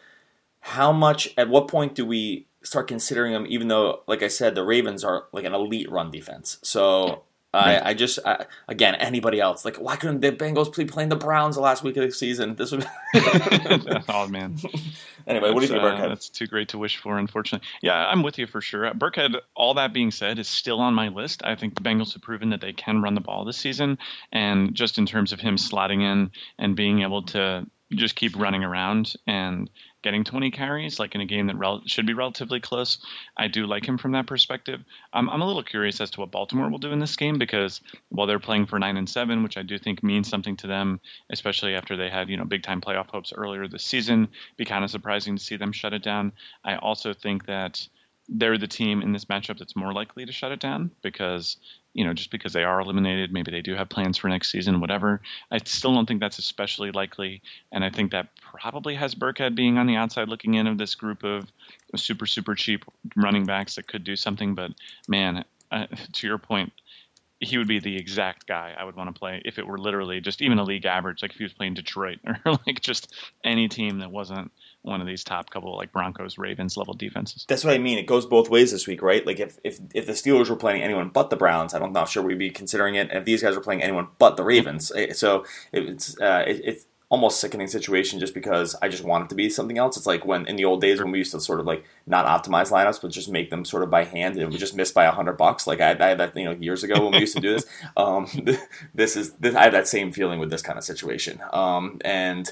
At what point do we start considering him, even though, like I said, the Ravens are like an elite run defense? So again, anybody else, like why couldn't the Bengals be playing the Browns the last week of the season? This would oh, man. Anyway, what do you think of Burkhead? That's too great to wish for, unfortunately. Yeah, I'm with you for sure. Burkhead, all that being said, is still on my list. I think the Bengals have proven that they can run the ball this season. And just in terms of him slotting in and being able to just keep running around and getting 20 carries, like in a game that should be relatively close, I do like him from that perspective. I'm a little curious as to what Baltimore will do in this game because while they're playing for 9-7, which I do think means something to them, especially after they had big-time playoff hopes earlier this season, be kind of surprising to see them shut it down. I also think that they're the team in this matchup that's more likely to shut it down because just because they are eliminated, maybe they do have plans for next season, whatever. I still don't think that's especially likely, and I think that probably has Burkhead being on the outside looking in of this group of super, super cheap running backs that could do something. But, man, to your point, he would be the exact guy I would want to play if it were literally just even a league average, like if he was playing Detroit or like just any team that wasn't one of these top couple like Broncos, Ravens level defenses. That's what I mean. It goes both ways this week, right? Like if the Steelers were playing anyone but the Browns, I'm not sure we'd be considering it. And if these guys were playing anyone but the Ravens, so it's almost sickening situation just because I just want it to be something else. It's like when in the old days when we used to sort of like not optimize lineups but just make them sort of by hand and we just miss by $100. Like I had that years ago when we used to do this. I have that same feeling with this kind of situation. And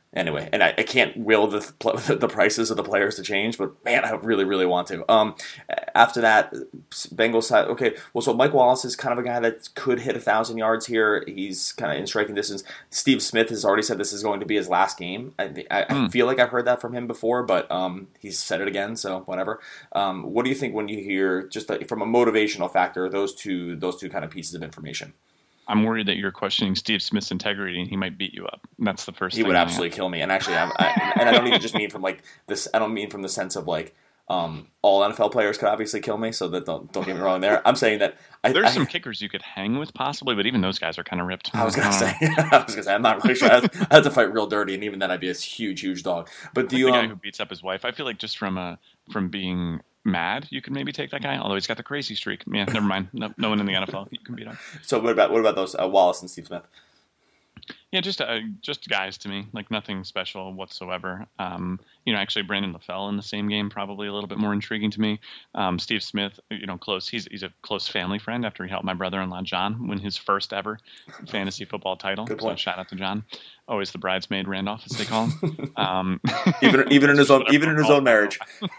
Anyway, and I can't will the prices of the players to change, but man, I really, really want to. After that, Bengals side. Okay, well, so Mike Wallace is kind of a guy that could hit 1,000 yards here. He's kind of in striking distance. Steve Smith has already said this is going to be his last game. I feel like I've heard that from him before, but he's said it again, so whatever. What do you think when you hear, just from a motivational factor, those two kind of pieces of information? I'm worried that you're questioning Steve Smith's integrity and he might beat you up. That's the first thing. He would absolutely kill me. And actually, I don't even just mean from like this. I don't mean from the sense of like all NFL players could obviously kill me. So that don't get me wrong there. I'm saying that there's some kickers you could hang with possibly, but even those guys are kind of ripped. I was gonna say I'm not really sure. I had to fight real dirty, and even then I'd be a huge dog. But do you the guy who beats up his wife? I feel like just from being mad, you could maybe take that guy. Although he's got the crazy streak. Yeah, never mind. No one in the NFL you can beat him. So what about those Wallace and Steve Smith? Yeah, just guys to me, like nothing special whatsoever. Actually Brandon LaFell in the same game probably a little bit more intriguing to me. Steve Smith, close. He's a close family friend after he helped my brother-in-law John win his first ever fantasy football title. Good point. So shout out to John. Always the bridesmaid Randolph, as they call him. Even in his own marriage.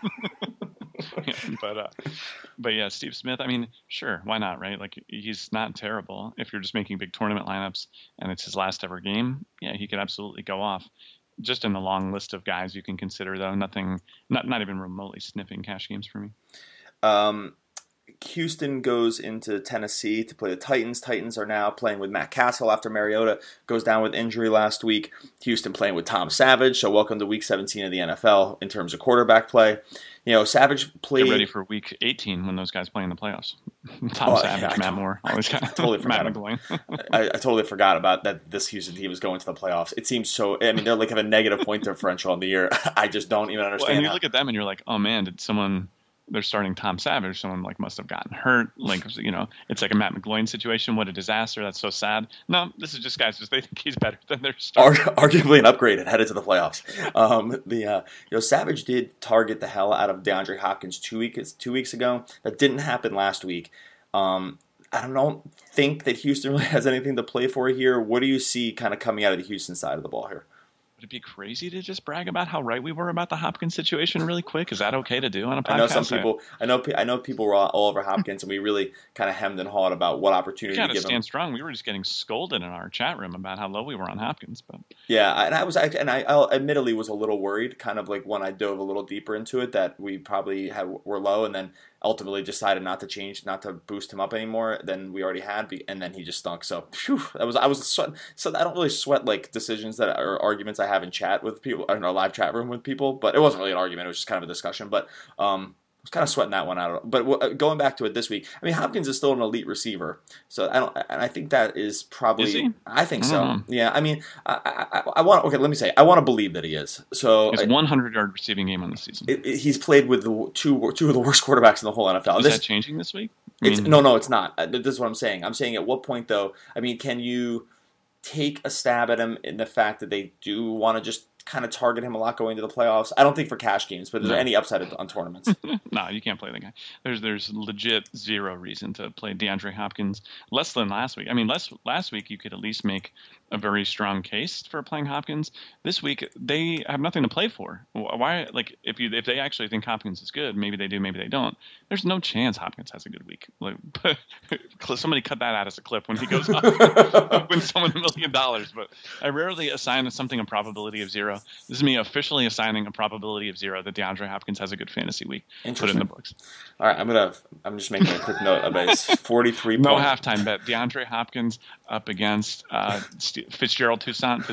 Yeah, but yeah, Steve Smith, I mean, sure, why not, right? Like, he's not terrible. If you're just making big tournament lineups and it's his last ever game, yeah, he could absolutely go off. Just in the long list of guys you can consider, though, not even remotely sniffing cash games for me. Houston goes into Tennessee to play the Titans. Titans are now playing with Matt Castle after Mariota goes down with injury last week. Houston playing with Tom Savage. So welcome to Week 17 of the NFL in terms of quarterback play. Savage played. Get ready for Week 18 when those guys play in the playoffs. Savage, Matt Moore, always kind of totally Matt McGloin. I totally forgot about that. This Houston team is going to the playoffs. It seems so. I mean, they're like have a negative point differential on the year. I just don't even understand. Well, and you look at them and you're like, oh man, did someone? They're starting Tom Savage. Someone must have gotten hurt. It's like a Matt McGloin situation. What a disaster. That's so sad. No, this is just guys. They think he's better than their starter. Arguably an upgrade and headed to the playoffs. Savage did target the hell out of DeAndre Hopkins 2 weeks ago. That didn't happen last week. I don't think that Houston really has anything to play for here. What do you see kind of coming out of the Houston side of the ball here? Would it be crazy to just brag about how right we were about the Hopkins situation really quick? Is that okay to do on a podcast? I know some people. I know people were all over Hopkins, and we really kind of hemmed and hawed about what opportunity to give him. Got to stand strong. We were just getting scolded in our chat room about how low we were on Hopkins. But yeah, and I admittedly was a little worried, kind of like when I dove a little deeper into it, that we probably were low, and then ultimately decided not to boost him up anymore than we already had, and then he just stunk. So I was sweating. So I don't really sweat like decisions that are arguments I have in chat with people, in our live chat room with people, but it wasn't really an argument. It was just kind of a discussion. But I was kind of sweating that one out. But going back to it this week, I mean, Hopkins is still an elite receiver, so I think that is probably. Is he? I think so. Yeah, I mean, I want. Okay, let me say, I want to believe that he is. So his 100-yard receiving game on the season. He's played with the two of the worst quarterbacks in the whole NFL. Is that changing this week? No, it's not. This is what I'm saying. I'm saying at what point though? I mean, can you take a stab at him in the fact that they do want to just kind of target him a lot going to the playoffs? I don't think for cash games, but is there any upside on tournaments? No, you can't play the guy. There's legit zero reason to play DeAndre Hopkins less than last week. I mean, last week you could at least make a very strong case for playing Hopkins. This week they have nothing to play for. Why? Like if they actually think Hopkins is good, maybe they do, maybe they don't. There's no chance Hopkins has a good week. Like, somebody cut that out as a clip when he goes off, win someone $1 million. But I rarely assign something a probability of 0. This is me officially assigning a probability of 0 that DeAndre Hopkins has a good fantasy week. Put it in the books. All right, I'm just making a quick note about his 43. No halftime bet. DeAndre Hopkins up against Fitzgerald Toussaint.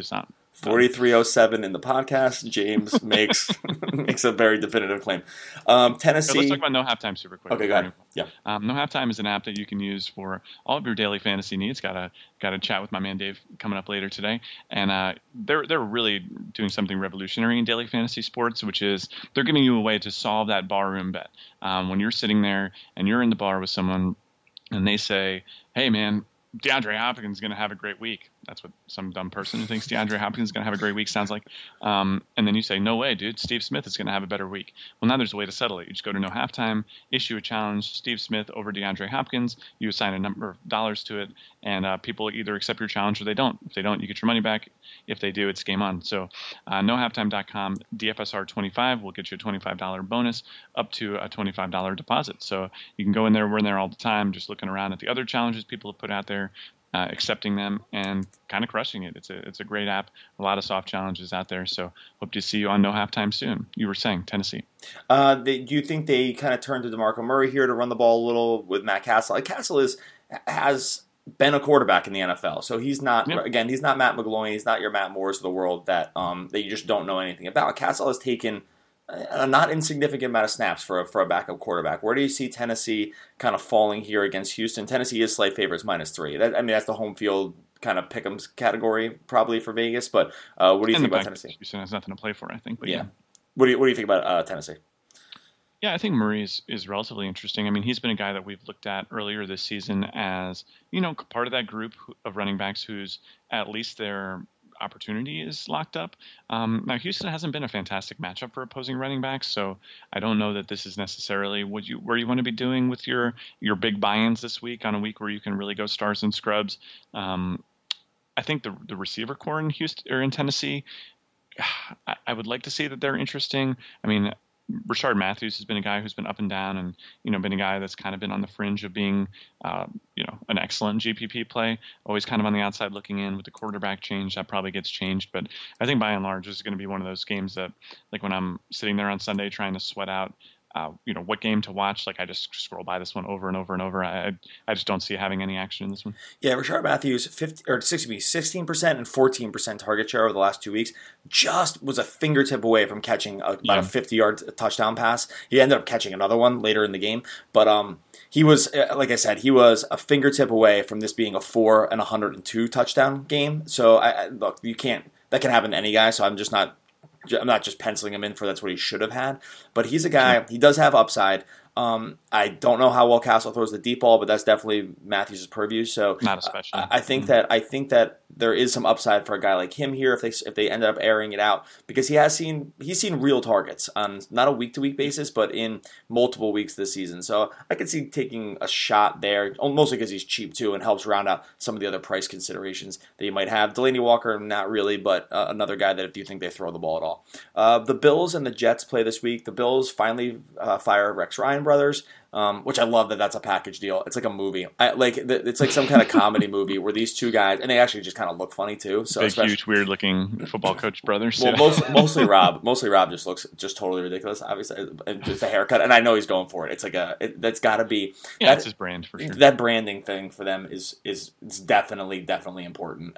4307 in the podcast. James makes a very definitive claim. Tennessee. Let's talk about No Halftime super quick. Okay, go ahead. Yeah. No Halftime is an app that you can use for all of your daily fantasy needs. Got a chat with my man Dave coming up later today, and they're really doing something revolutionary in daily fantasy sports, which is they're giving you a way to solve that barroom bet. When you're sitting there and you're in the bar with someone, and they say, "Hey, man, DeAndre Hopkins is going to have a great week." that's what some dumb person who thinks DeAndre Hopkins is going to have a great week sounds like. And then you say, no way, dude, Steve Smith is going to have a better week. Well, now there's a way to settle it. You just go to no halftime, issue a challenge, Steve Smith over DeAndre Hopkins. You assign a number of dollars to it, and people either accept your challenge or they don't. If they don't, you get your money back. If they do, it's game on. So nohalftime.com, DFSR25 will get you a $25 bonus up to a $25 deposit. So you can go in there. We're in there all the time, just looking around at the other challenges people have put out there, accepting them and kind of crushing it. It's a great app. A lot of soft challenges out there. So hope to see you on No Halftime soon. You were saying Tennessee. Do you think they kind of turned to DeMarco Murray here to run the ball a little with Matt Castle? Like Castle has been a quarterback in the NFL, so he's not he's not Matt McGloin, he's not your Matt Moores of the world that you just don't know anything about. Castle has taken a not insignificant amount of snaps for a backup quarterback. Where do you see Tennessee kind of falling here against Houston? Tennessee is slight favorites -3. That's the home field kind of pick'ems category probably for Vegas. But what do you think about Tennessee? Houston has nothing to play for, I think. But yeah. What do you think about Tennessee? Yeah, I think Murray is relatively interesting. I mean, he's been a guy that we've looked at earlier this season as, part of that group of running backs who's at least their opportunity is locked up. Now, Houston hasn't been a fantastic matchup for opposing running backs, so I don't know that this is necessarily where you want to be doing with your big buy-ins this week on a week where you can really go stars and scrubs. I think the receiver core in Houston or in Tennessee, I would like to see that they're interesting. I mean, Rashard Matthews has been a guy who's been up and down and, been a guy that's kind of been on the fringe of being, an excellent GPP play, always kind of on the outside looking in. With the quarterback change, that probably gets changed. But I think by and large, this is going to be one of those games that, like when I'm sitting there on Sunday trying to sweat out, what game to watch, like I just scroll by this one over and over and over. I just don't see having any action in this one. Yeah, Rashard Matthews, 16% and 14% target share over the last 2 weeks, just was a fingertip away from catching about a 50-yard touchdown pass. He ended up catching another one later in the game, but he was, like I said, he was a fingertip away from this being a 4 and 102 touchdown game. So look, that can happen to any guy. So I'm not just penciling him in for that's what he should have had. But he's a guy, he does have upside. I don't know how well Castle throws the deep ball, but that's definitely Matthews' purview. So not especially. I think that there is some upside for a guy like him here if they ended up airing it out, because he's seen real targets on not a week to week basis, but in multiple weeks this season. So I could see taking a shot there, mostly because he's cheap too and helps round out some of the other price considerations that you might have. Delaney Walker, not really, but another guy that if you think they throw the ball at all. The Bills and the Jets play this week. The Bills finally fire Rex Ryan brothers, which I love that's a package deal. It's like a movie. It's like some kind of comedy movie where these two guys, and they actually just kind of look funny too. So big, huge, weird-looking football coach brothers. Well, mostly Rob. Mostly Rob just looks just totally ridiculous. Obviously, and just a haircut, and I know he's going for it. It's like that's got to be. Yeah, that's his brand for sure. That branding thing for them is definitely important.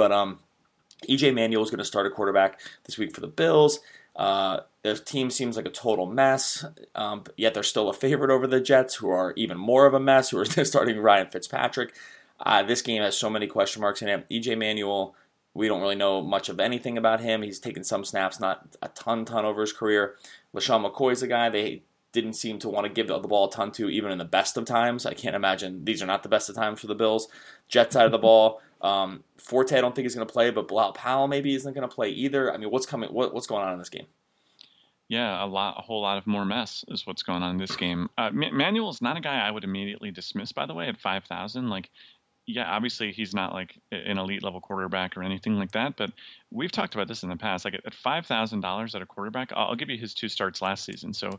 EJ Manuel is going to start a quarterback this week for the Bills. Their team seems like a total mess, yet they're still a favorite over the Jets, who are even more of a mess, who are starting Ryan Fitzpatrick. This game has so many question marks in it. EJ Manuel, we don't really know much of anything about him. He's taken some snaps, not a ton over his career. LaShawn McCoy's a guy they didn't seem to want to give the ball a ton to, even in the best of times. I can't imagine these are not the best of times for the Bills. Jets side of the ball. Forte I don't think is going to play, but Bilal Powell maybe isn't going to play either. I mean, what's going on in this game? Yeah, a whole lot of more mess is what's going on in this game. Manuel's not a guy I would immediately dismiss, by the way, at 5,000. Like, yeah, obviously he's not like an elite level quarterback or anything like that, but we've talked about this in the past. Like at $5,000 at a quarterback, I'll give you his 2 starts last season. So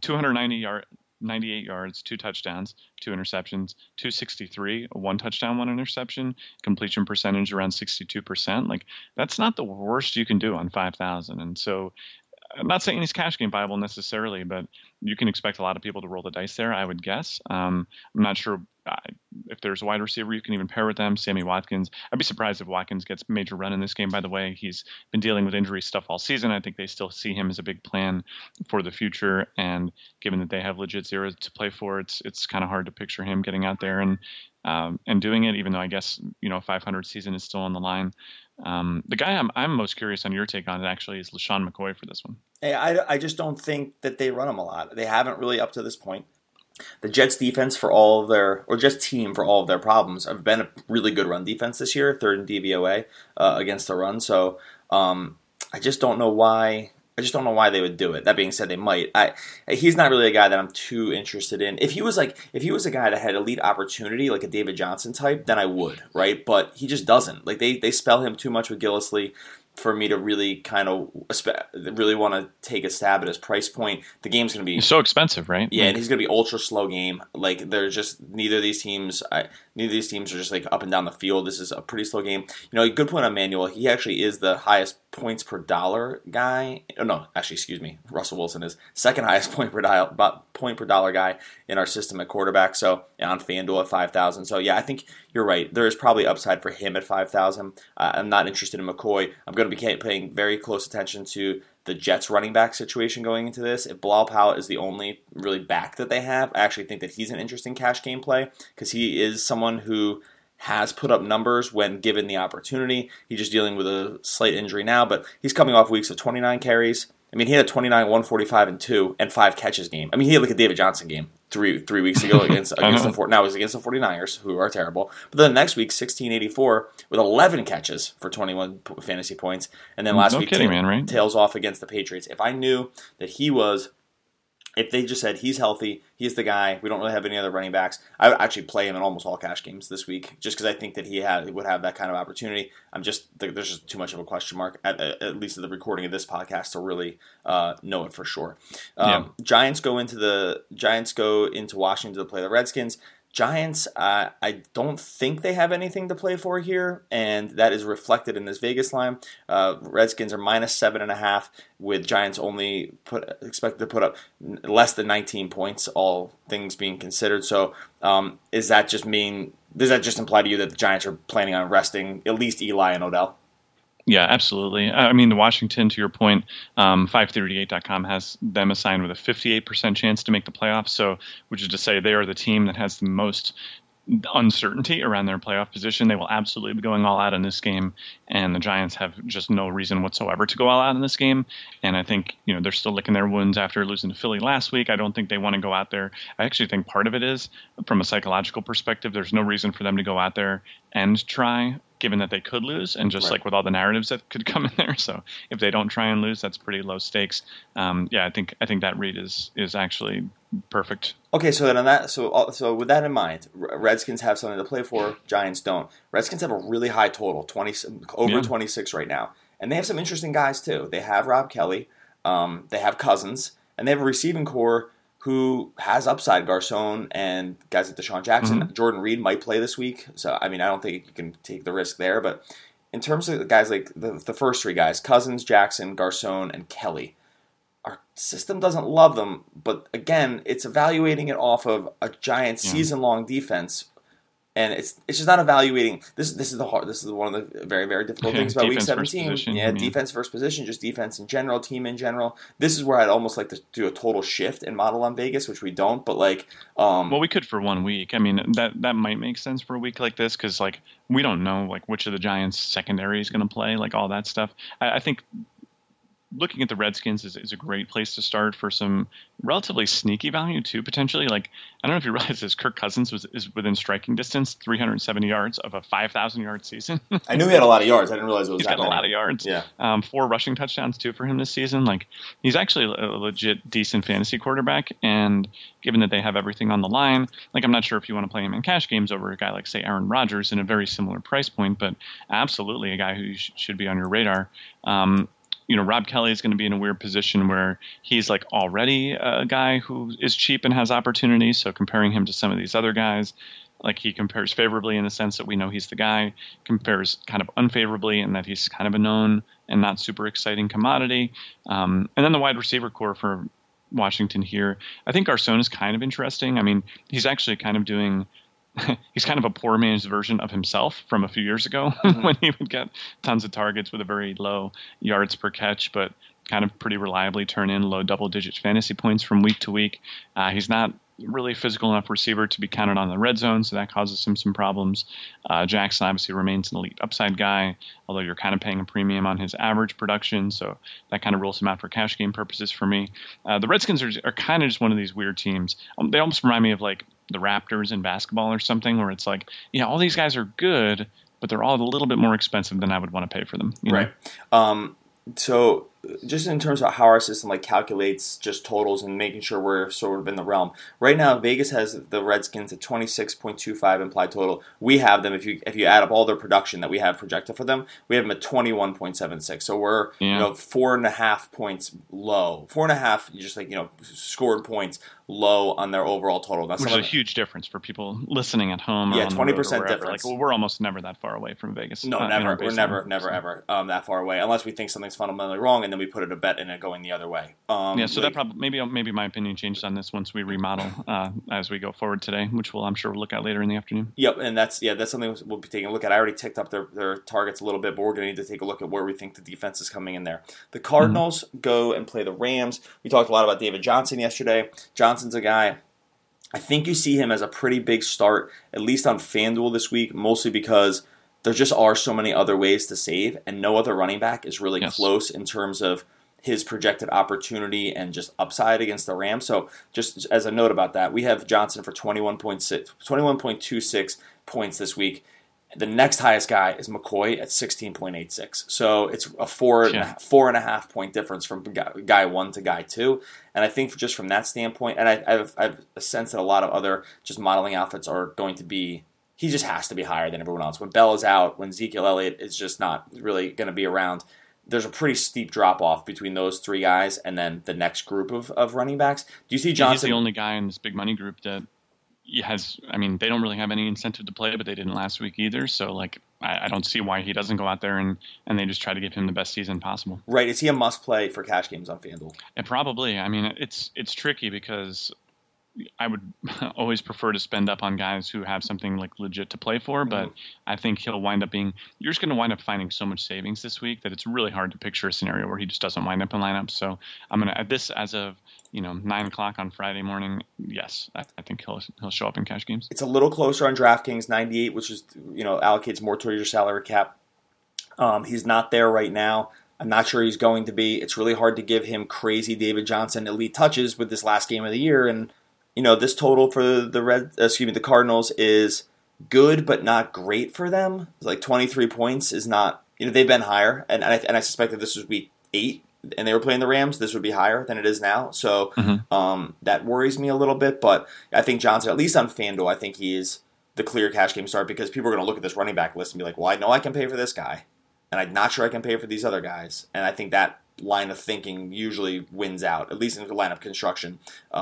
98 yards, 2 touchdowns, 2 interceptions, 263, 1 touchdown, 1 interception, completion percentage around 62%. Like that's not the worst you can do on 5,000. And so I'm not saying he's cash game viable necessarily, but you can expect a lot of people to roll the dice there, I would guess. I'm not sure if there's a wide receiver you can even pair with them. Sammy Watkins. I'd be surprised if Watkins gets major run in this game, by the way. He's been dealing with injury stuff all season. I think they still see him as a big plan for the future. And given that they have legit zeros to play for, it's kind of hard to picture him getting out there and doing it, even though I guess, 500 season is still on the line. The guy I'm most curious on your take on it actually is LaShawn McCoy for this one. Hey, I just don't think that they run him a lot. They haven't really up to this point. The Jets defense for all of their, or Jets team for all of their problems, have been a really good run defense this year, third in DVOA against the run. So I just don't know why. I just don't know why they would do it. That being said, they might. He's not really a guy that I'm too interested in. If he was a guy that had elite opportunity, like a David Johnson type, then I would, right? But he just doesn't. Like they spell him too much with Gillislee for me to really kind of really want to take a stab at his price point. The game's going to be so expensive, right? Yeah, and he's going to be ultra slow game. Like they're just neither of these teams are just like up and down the field. This is a pretty slow game. A good point on Manuel. He actually is the highest points per dollar guy. Oh, no, actually, excuse me. Russell Wilson is second highest point per dollar guy in our system at quarterback. So on FanDuel at 5,000. So yeah, I think you're right. There is probably upside for him at 5,000. I'm not interested in McCoy. I'm going to be paying very close attention to the Jets running back situation going into this. If Bilal Powell is the only really back that they have, I actually think that he's an interesting cash game play because he is someone who has put up numbers when given the opportunity. He's just dealing with a slight injury now, but he's coming off weeks of 29 carries. I mean, he had a 29, 145, and 2, and 5 catches game. I mean, he had like a David Johnson game three weeks ago against the 49ers, who are terrible. But then the next week, 1684 with 11 catches for 21 fantasy points. And then last week, tails off against the Patriots. If I knew that if they just said he's healthy, he's the guy, we don't really have any other running backs, I would actually play him in almost all cash games this week, just because I think that he would have that kind of opportunity. There's just too much of a question mark, at least at the recording of this podcast, to really know it for sure. Giants go into Washington to play the Redskins. Giants, I don't think they have anything to play for here, and that is reflected in this Vegas line. Redskins are minus 7.5, with Giants only expected to put up less than 19 points, all things being considered. So, does that just imply to you that the Giants are planning on resting at least Eli and Odell? Yeah, absolutely. I mean, the Washington, to your point, 538.com has them assigned with a 58% chance to make the playoffs. So, which is to say they are the team that has the most uncertainty around their playoff position. They will absolutely be going all out in this game, and the Giants have just no reason whatsoever to go all out in this game. And I think, they're still licking their wounds after losing to Philly last week. I don't think they want to go out there. I actually think part of it is, from a psychological perspective, there's no reason for them to go out there and try, given that they could lose, and just like with all the narratives that could come in there. So if they don't try and lose, that's pretty low stakes. I think that read is actually perfect. Okay, so then so with that in mind, Redskins have something to play for, Giants don't. Redskins have a really high total, 26 right now. And they have some interesting guys too. They have Rob Kelly, they have Cousins, and they have a receiving core who has upside. Garcon and guys like Deshaun Jackson. Mm-hmm. Jordan Reed might play this week. So, I mean, I don't think you can take the risk there. But in terms of the guys like the first three guys, Cousins, Jackson, Garcon, and Kelly, our system doesn't love them. But again, it's evaluating it off of a Giants season-long defense. And it's just not evaluating. This is one of the very, very difficult things about Week 17. Defense first position, just defense in general, team in general. This is where I'd almost like to do a total shift and model on Vegas, which we don't. But well, we could for 1 week. I mean, that might make sense for a week like this because we don't know which of the Giants' secondary is going to play, all that stuff. I think looking at the Redskins is a great place to start for some relatively sneaky value too, potentially. I don't know if you realize this, Kirk Cousins is within striking distance, 370 yards of a 5,000-yard season. I knew he had a lot of yards. I didn't realize it was He's got a lot of yards. Yeah. 4 rushing touchdowns too for him this season. He's actually a legit decent fantasy quarterback, and given that they have everything on the line, I'm not sure if you want to play him in cash games over a guy like, say, Aaron Rodgers in a very similar price point, but absolutely a guy who should be on your radar. Rob Kelly is going to be in a weird position where he's already a guy who is cheap and has opportunities. So comparing him to some of these other guys, he compares favorably in the sense that we know he's the guy, compares kind of unfavorably in that he's kind of a known and not super exciting commodity. And then the wide receiver core for Washington here, I think Garcon is kind of interesting. I mean, he's actually kind of doing... he's kind of a poor man's version of himself from a few years ago when he would get tons of targets with a very low yards per catch, but kind of pretty reliably turn in low double-digit fantasy points from week to week. He's not really physical enough receiver to be counted on the red zone, so that causes him some problems. Jackson obviously remains an elite upside guy, although you're kind of paying a premium on his average production, so that kind of rules him out for cash game purposes for me. The Redskins are kind of just one of these weird teams. They almost remind me of like the Raptors in basketball or something, where it's like, yeah, all these guys are good, but they're all a little bit more expensive than I would want to pay for them. Right. So just in terms of how our system like calculates just totals and making sure we're sort of in the realm. Right now, Vegas has the Redskins at 26.25 implied total. We have them, if you add up all their production that we have projected for them, we have them at 21.76. So we're 4.5 points low. 4.5, just like scored points low on their overall total. Which is a huge difference for people listening at home. Or 20% difference. Like, we're almost never that far away from Vegas. No, never. We're never ever that far away, unless we think something's fundamentally wrong, and then we put it a bet in it going the other way. So that probably maybe my opinion changes on this once we remodel as we go forward today, which I'm sure we'll look at later in the afternoon. Yep, and that's something we'll be taking a look at. I already ticked up their targets a little bit, but we're going to need to take a look at where we think the defense is coming in there. The Cardinals go and play the Rams. We talked a lot about David Johnson yesterday. Johnson's a guy, I think you see him as a pretty big start, at least on FanDuel this week, mostly because there just are so many other ways to save, and no other running back is really close in terms of his projected opportunity and just upside against the Rams. So just as a note about that, we have Johnson for 21.26 points this week. The next highest guy is McCoy at 16.86. So it's a 4.5 point difference from guy 1 to guy 2. And I think just from that standpoint, and I've a sense that a lot of other just modeling outfits are going to be, he just has to be higher than everyone else. When Bell is out, when Ezekiel Elliott is just not really going to be around, there's a pretty steep drop-off between those three guys and then the next group of running backs. Do you see Johnson? He's the only guy in this big money group that they don't really have any incentive to play, but they didn't last week either. So, I don't see why he doesn't go out there and they just try to give him the best season possible. Right. Is he a must-play for cash games on FanDuel? And probably. I mean, it's tricky because I would always prefer to spend up on guys who have something like legit to play for, but I think he'll wind up you're just going to wind up finding so much savings this week that it's really hard to picture a scenario where he just doesn't wind up in lineups. So I'm going to add this as of 9:00 on Friday morning. Yes, I think he'll show up in cash games. It's a little closer on DraftKings 98, which is allocates more towards your salary cap. He's not there right now. I'm not sure he's going to be. It's really hard to give him crazy David Johnson elite touches with this last game of the year. And this total for the Cardinals is good, but not great for them. It's like 23 points is not. They've been higher, and I suspect that this was week 8, and they were playing the Rams. This would be higher than it is now. So that worries me a little bit. But I think Johnson, at least on FanDuel, I think he is the clear cash game start because people are going to look at this running back list and be like, well, I know I can pay for this guy, and I'm not sure I can pay for these other guys. And I think that line of thinking usually wins out, at least in the lineup construction,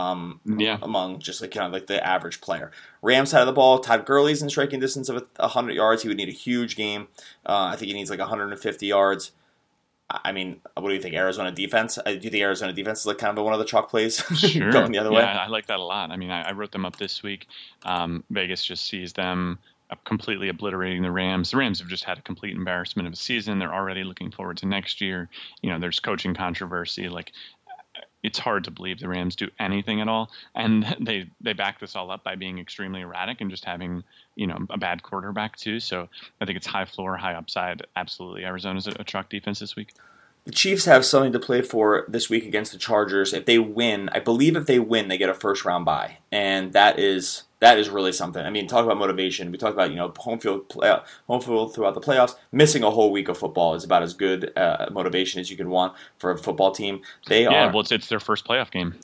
among just like the average player. Rams side of the ball, Todd Gurley's in striking distance of 100 yards. He would need a huge game. I think he needs like 150 yards. I mean, what do you think, Arizona defense? Do you think Arizona defense is like kind of one of the chalk plays going the other way? Yeah, I like that a lot. I mean, I wrote them up this week. Vegas just sees them completely obliterating the Rams. The Rams have just had a complete embarrassment of a season. They're already looking forward to next year. There's coaching controversy. It's hard to believe the Rams do anything at all. And they back this all up by being extremely erratic and just having, a bad quarterback too. So I think it's high floor, high upside. Absolutely. Arizona's a chalk defense this week. The Chiefs have something to play for this week against the Chargers. If they win, I believe if they win, they get a first-round bye. And that is really something. I mean, talk about motivation. We talk about, home field throughout the playoffs. Missing a whole week of football is about as good motivation as you could want for a football team. It's their first playoff game.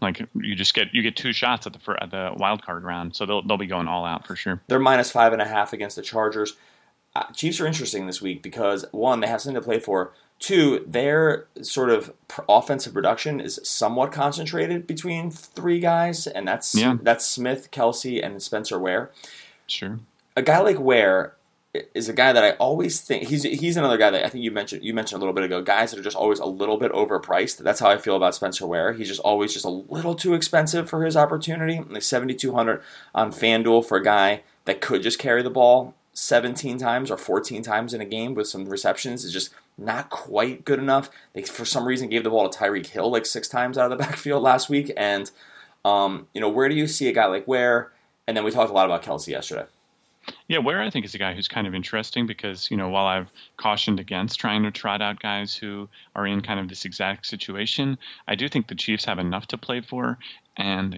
You get 2 shots at the wild card round, so they'll be going all out for sure. They're minus 5.5 against the Chargers. Chiefs are interesting this week because 1, they have something to play for. 2, their sort of offensive production is somewhat concentrated between 3 guys, and that's Smith, Kelsey, and Spencer Ware. Sure. A guy like Ware is a guy that I always think he's another guy that I think you mentioned a little bit ago. Guys that are just always a little bit overpriced. That's how I feel about Spencer Ware. He's just always just a little too expensive for his opportunity. Like $7,200 on FanDuel for a guy that could just carry the ball 17 times or 14 times in a game with some receptions is just not quite good enough. They, for some reason, gave the ball to Tyreek Hill like 6 times out of the backfield last week, and Where do you see a guy like Ware? And then we talked a lot about Kelsey yesterday. Yeah, Ware I think is a guy who's kind of interesting because, while I've cautioned against trying to trot out guys who are in kind of this exact situation, I do think the Chiefs have enough to play for. And,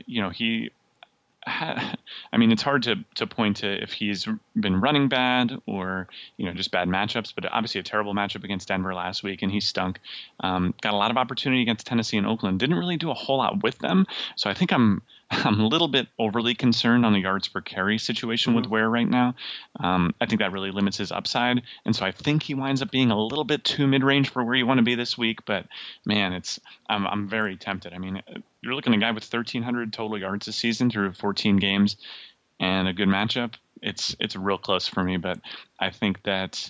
it's hard to point to if he's been running bad or, just bad matchups, but obviously a terrible matchup against Denver last week and he stunk. Got a lot of opportunity against Tennessee and Oakland. Didn't really do a whole lot with them. So I think I'm a little bit overly concerned on the yards per carry situation with Ware right now. I think that really limits his upside. And so I think he winds up being a little bit too mid-range for where you want to be this week. But man, I'm very tempted. I mean, you're looking at a guy with 1,300 total yards this season through 14 games and a good matchup. It's real close for me, but I think that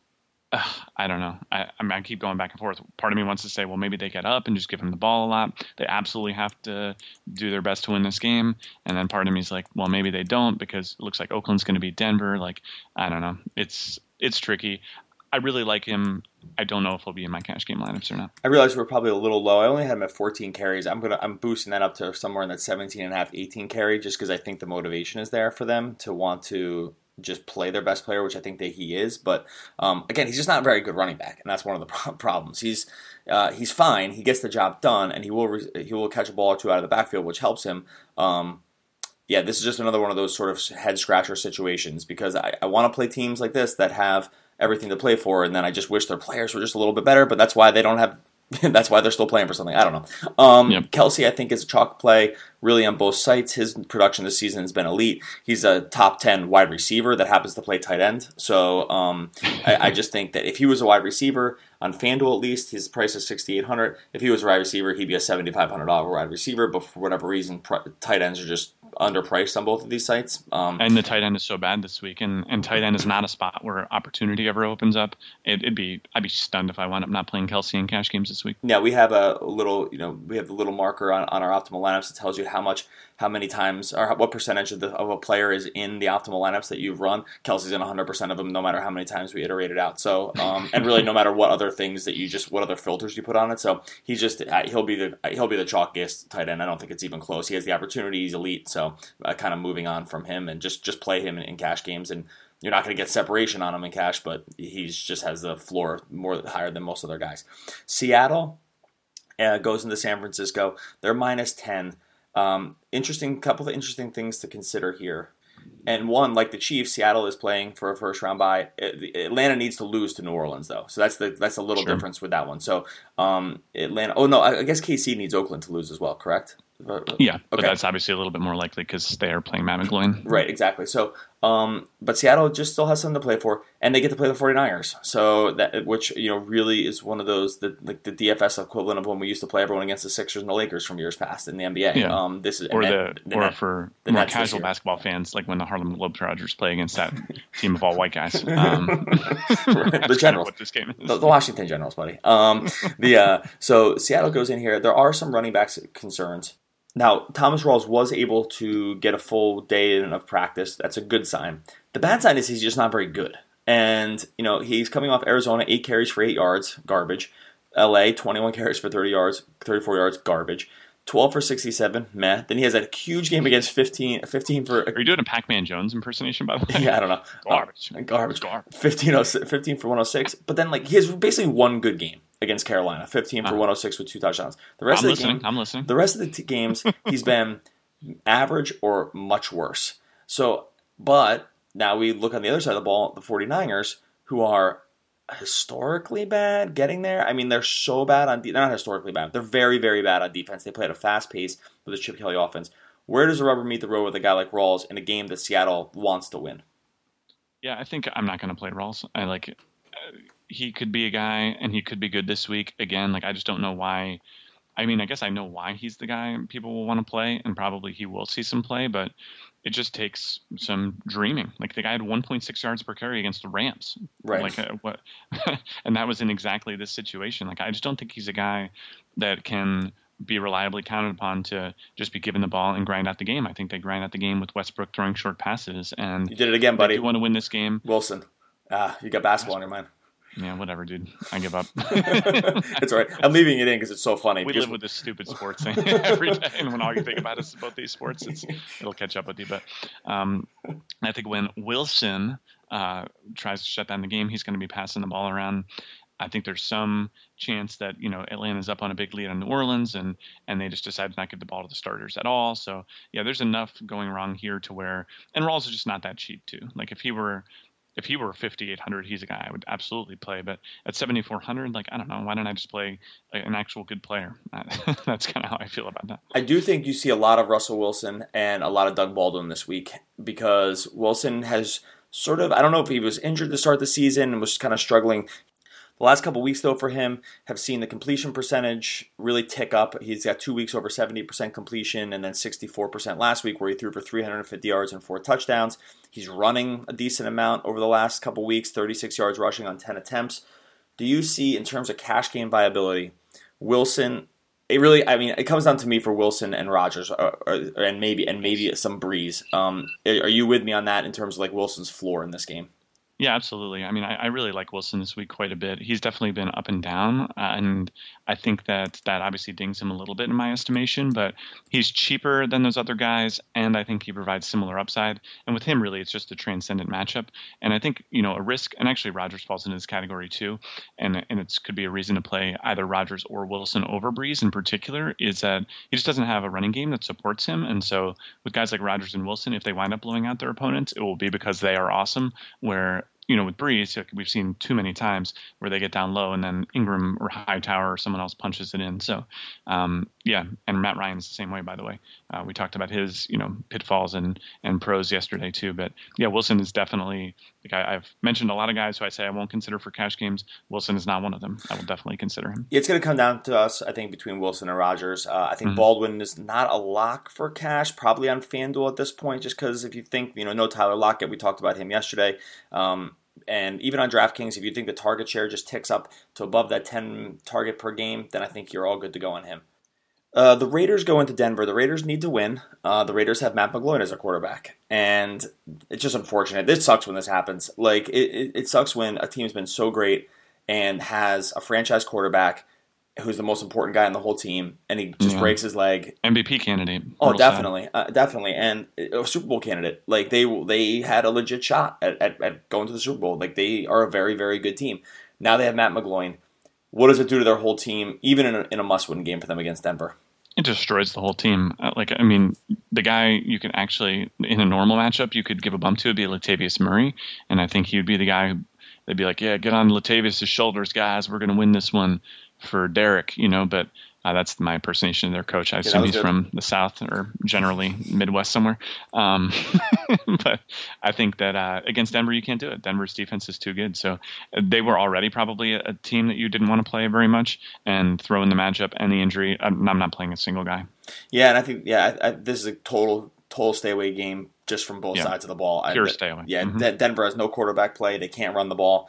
I don't know. I keep going back and forth. Part of me wants to say, well, maybe they get up and just give him the ball a lot. They absolutely have to do their best to win this game. And then part of me is like, well, maybe they don't because it looks like Oakland's going to beat Denver. Like, I don't know. It's tricky. I really like him. I don't know if he'll be in my cash game lineups or not. I realize we're probably a little low. I only had him at 14 carries. I'm boosting that up to somewhere in that 17 and a half, 18 carry, just because I think the motivation is there for them to want to just play their best player, which I think that he is. But again, he's just not a very good running back, and that's one of the problems. He's fine. He gets the job done, and he will catch a ball or two out of the backfield, which helps him. This is just another one of those sort of head scratcher situations because I want to play teams like this that have everything to play for, and then I just wish their players were just a little bit better. But that's why they don't have. That's why they're still playing for something. I don't know. Kelsey, I think, is a chalk play really on both sites. His production this season has been elite. He's a top 10 wide receiver that happens to play tight end. So I just think that if he was a wide receiver, on FanDuel at least, his price is $6,800. If he was a wide receiver, he'd be a $7,500 wide receiver. But for whatever reason, tight ends are just underpriced on both of these sites. And the tight end is so bad this week, and tight end is not a spot where opportunity ever opens up. I'd be stunned if I wound up not playing Kelsey in cash games this week. Yeah, we have the little marker on our optimal lineups that tells you how many times or what percentage of a player is in the optimal lineups that you've run. Kelsey's in 100% of them, no matter how many times we iterate it out. So, and really, no matter what other things what other filters you put on it. So he's just he'll be the chalkiest tight end. I don't think it's even close. He has the opportunity. He's elite. So kind of moving on from him and just play him in cash games, and you're not going to get separation on him in cash, but he just has the floor more higher than most other guys. Seattle goes into San Francisco. They're minus 10. Couple of interesting things to consider here. And one, like the Chiefs, Seattle is playing for a first round bye. Atlanta needs to lose to New Orleans though, so that's a little difference with that one. So Atlanta. Oh no, I guess KC needs Oakland to lose as well. Correct? Yeah, okay. But that's obviously a little bit more likely because they are playing Matt McGloin. Right, exactly. So, but Seattle just still has something to play for, and they get to play the 49ers. So which really is one of those the DFS equivalent of when we used to play everyone against the Sixers and the Lakers from years past in the NBA. Yeah. This is for more casual basketball fans, like when the Harlem Globetrotters play against that team of all white guys. The Generals, what this game is. The Washington Generals, buddy. So Seattle goes in here. There are some running backs concerns. Now, Thomas Rawls was able to get a full day of practice. That's a good sign. The bad sign is he's just not very good. And, he's coming off Arizona, 8 carries for 8 yards, garbage. LA, 21 carries for 34 yards, garbage. 12 for 67, meh. Then he has a huge game against 15 for... Are you doing a Pac-Man Jones impersonation, by the way? Yeah, I don't know. Garbage. 15 for 106. But then, he has basically one good game against Carolina, 15 for 106 with 2 touchdowns. I'm listening. The rest of the games, he's been average or much worse. So, but now we look on the other side of the ball, the 49ers, who are historically bad getting there. I mean, they're so bad on they're not historically bad. They're very, very bad on defense. They play at a fast pace with the Chip Kelly offense. Where does the rubber meet the road with a guy like Rawls in a game that Seattle wants to win? Yeah, I think I'm not going to play Rawls. He could be a guy, and he could be good this week. Again, I just don't know why. I mean, I guess I know why he's the guy people will want to play, and probably he will see some play, but it just takes some dreaming. The guy had 1.6 yards per carry against the Rams. Right. What? And that was in exactly this situation. I just don't think he's a guy that can be reliably counted upon to just be given the ball and grind out the game. I think they grind out the game with Westbrook throwing short passes. And you did it again, buddy. You want to win this game. Wilson. You got basketball on your mind. Yeah, whatever, dude. I give up. It's all right. I'm leaving it in because it's so funny. We live with this stupid sports thing every day, and when all you think about is about these sports, it'll catch up with you. But I think when Wilson tries to shut down the game, he's going to be passing the ball around. I think there's some chance that, Atlanta's up on a big lead on New Orleans and they just decide to not give the ball to the starters at all. So, yeah, there's enough going wrong here to where – and Rawls is just not that cheap too. Like if he were 5,800, he's a guy I would absolutely play. But at 7,400, I don't know. Why don't I just play an actual good player? That's kind of how I feel about that. I do think you see a lot of Russell Wilson and a lot of Doug Baldwin this week because Wilson has sort of – I don't know if he was injured to start the season and was kind of struggling. The last couple weeks, though, for him have seen the completion percentage really tick up. He's got 2 weeks over 70% completion and then 64% last week where he threw for 350 yards and 4 touchdowns. He's running a decent amount over the last couple weeks, 36 yards rushing on 10 attempts. Do you see, in terms of cash game viability, Wilson, it comes down to me for Wilson and Rodgers and maybe some Breeze. Are you with me on that in terms of Wilson's floor in this game? Yeah, absolutely. I really like Wilson this week quite a bit. He's definitely been up and down, and I think that obviously dings him a little bit in my estimation, but he's cheaper than those other guys, and I think he provides similar upside. And with him, really, it's just a transcendent matchup. And I think, a risk, and actually Rodgers falls into this category too, and it could be a reason to play either Rodgers or Wilson over Breeze in particular, is that he just doesn't have a running game that supports him. And so with guys like Rodgers and Wilson, if they wind up blowing out their opponents, it will be because they are awesome, where with Breeze, we've seen too many times where they get down low and then Ingram or Hightower or someone else punches it in. So, yeah, and Matt Ryan's the same way, by the way. We talked about his, pitfalls and pros yesterday too. But, yeah, Wilson is definitely – I've mentioned a lot of guys who I say I won't consider for cash games. Wilson is not one of them. I will definitely consider him. It's going to come down to us, I think, between Wilson and Rodgers. I think Baldwin is not a lock for cash, probably on FanDuel at this point, just because if you think, no Tyler Lockett, we talked about him yesterday. And even on DraftKings, if you think the target share just ticks up to above that 10 target per game, then I think you're all good to go on him. The Raiders go into Denver. The Raiders need to win. The Raiders have Matt McGloin as a quarterback. And it's just unfortunate. This sucks when this happens. It sucks when a team's been so great and has a franchise quarterback who's the most important guy on the whole team, and he just breaks his leg. MVP candidate. Oh, definitely. Definitely. And a Super Bowl candidate. They had a legit shot at going to the Super Bowl. They are a very, very good team. Now they have Matt McGloin. What does it do to their whole team, even in a must-win game for them against Denver? It destroys the whole team. The guy you can actually, in a normal matchup, you could give a bump to would be Latavius Murray, and I think he would be the guy they'd be like, yeah, get on Latavius' shoulders, guys. We're going to win this one for Derek, but that's my impersonation of their coach. I assume he's from the South or generally Midwest somewhere. But I think that against Denver, you can't do it. Denver's defense is too good. So they were already probably a team that you didn't want to play very much, and throw in the matchup and the injury. I'm not playing a single guy. Yeah, and I think, this is a total stay away game just from both sides of the ball. Pure stay away. Yeah, Denver has no quarterback play. They can't run the ball.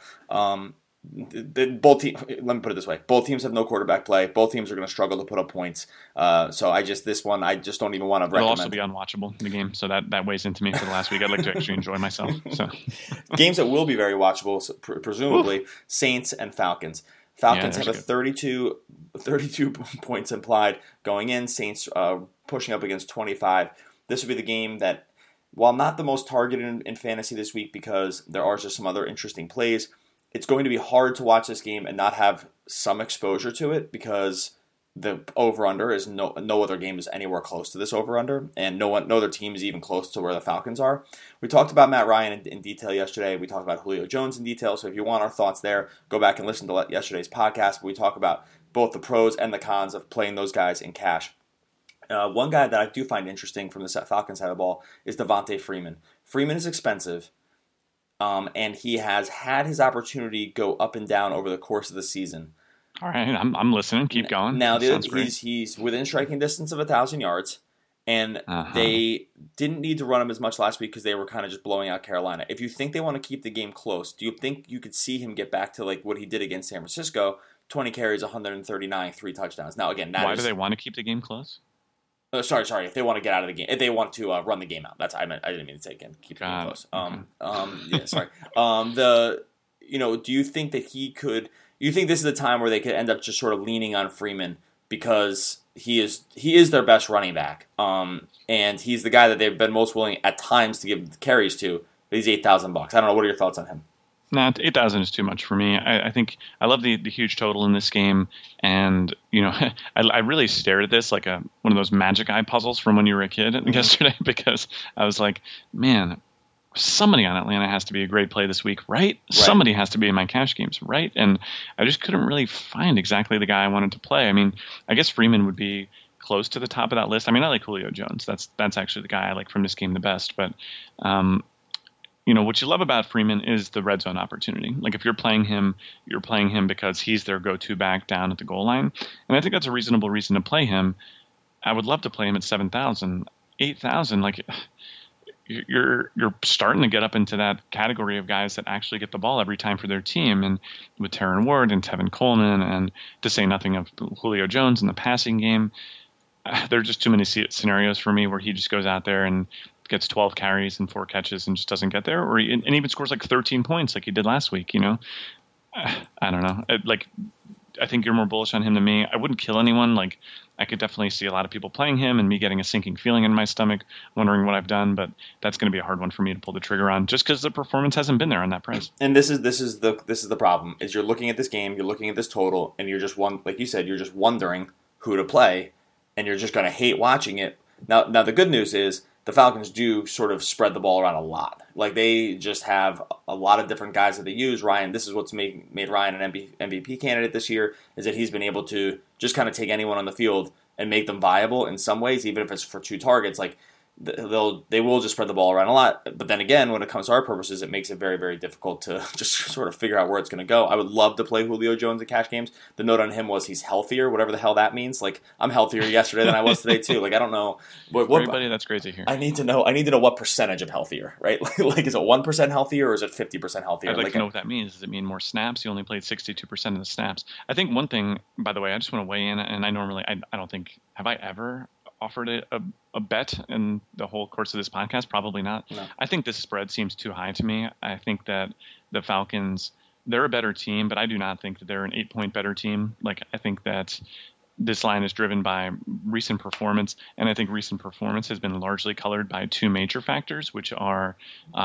Let me put it this way: both teams have no quarterback play. Both teams are going to struggle to put up points. So I just don't even want to recommend. It'll also be unwatchable, the game, so that weighs into me for the last week. I'd like to actually enjoy myself. So games that will be very watchable, presumably Saints and Falcons. Falcons have a 32 points implied going in. Saints pushing up against 25. This would be the game that, while not the most targeted in fantasy this week because there are just some other interesting plays, it's going to be hard to watch this game and not have some exposure to it because the over-under is no other game is anywhere close to this over-under, and no other team is even close to where the Falcons are. We talked about Matt Ryan in detail yesterday. We talked about Julio Jones in detail, so if you want our thoughts there, go back and listen to yesterday's podcast. We talk about both the pros and the cons of playing those guys in cash. One guy that I do find interesting from the Falcons side of the ball is Devontae Freeman. Freeman is expensive. And he has had his opportunity go up and down over the course of the season. All right, I'm listening. Keep going. Now he's within striking distance of 1,000 yards, and they didn't need to run him as much last week because they were kind of just blowing out Carolina. If you think they want to keep the game close, do you think you could see him get back to what he did against San Francisco? 20 carries, 139, 3 touchdowns. Now again, why do they want to keep the game close? Sorry. If they want to get out of the game, if they want to run the game out, I didn't mean to say again. Keep it close. Okay. Yeah, sorry. do you think that you think this is a time where they could end up just sort of leaning on Freeman because he is their best running back, and he's the guy that they've been most willing at times to give carries to, but he's $8,000. I don't know. What are your thoughts on him? Nah, 8,000 is too much for me. I think I love the huge total in this game, and I really stared at this like one of those magic eye puzzles from when you were a kid yesterday, because I was like, man, somebody on Atlanta has to be a great play this week, right? Somebody has to be in my cash games, right? And I just couldn't really find exactly the guy I wanted to play. I mean, I guess Freeman would be close to the top of that list. I mean, I like Julio Jones. That's actually the guy I like from this game the best, but. What you love about Freeman is the red zone opportunity. Like if you're playing him because he's their go-to back down at the goal line. And I think that's a reasonable reason to play him. I would love to play him at 7,000, 8,000. Like you're starting to get up into that category of guys that actually get the ball every time for their team. And with Terron Ward and Tevin Coleman, and to say nothing of Julio Jones in the passing game, there are just too many scenarios for me where he just goes out there and gets 12 carries and 4 catches and just doesn't get there, or and even scores like 13 points like he did last week. I don't know. I think you're more bullish on him than me. I wouldn't kill anyone. Like I could definitely see a lot of people playing him and me getting a sinking feeling in my stomach, wondering what I've done. But that's going to be a hard one for me to pull the trigger on, just because the performance hasn't been there on that price. And this is the problem. Is you're looking at this game, you're looking at this total, and you're just like you said, you're just wondering who to play, and you're just going to hate watching it. Now the good news is, the Falcons do sort of spread the ball around a lot. Like they just have a lot of different guys that they use. Ryan, this is what's made Ryan an MVP candidate this year, is that he's been able to just kind of take anyone on the field and make them viable in some ways, even if it's for 2 targets. Like they will just spread the ball around a lot. But then again, when it comes to our purposes, it makes it very, very difficult to just sort of figure out where it's going to go. I would love to play Julio Jones in cash games. The note on him was he's healthier, whatever the hell that means. Like I'm healthier yesterday than I was today too. Like I don't know. Everybody, that's crazy here. I need to know what percentage of healthier, right? Like is it 1% healthier or is it 50% healthier? I'd like to know what that means. Does it mean more snaps? You only played 62% of the snaps. I think one thing, by the way, I just want to weigh in, and I don't think, have I ever offered a bet in the whole course of this podcast? Probably not. No. I think this spread seems too high to me. I think that the Falcons, they're a better team, but I do not think that they're an 8-point better team. Like I think that this line is driven by recent performance, and I think recent performance has been largely colored by 2 major factors, which are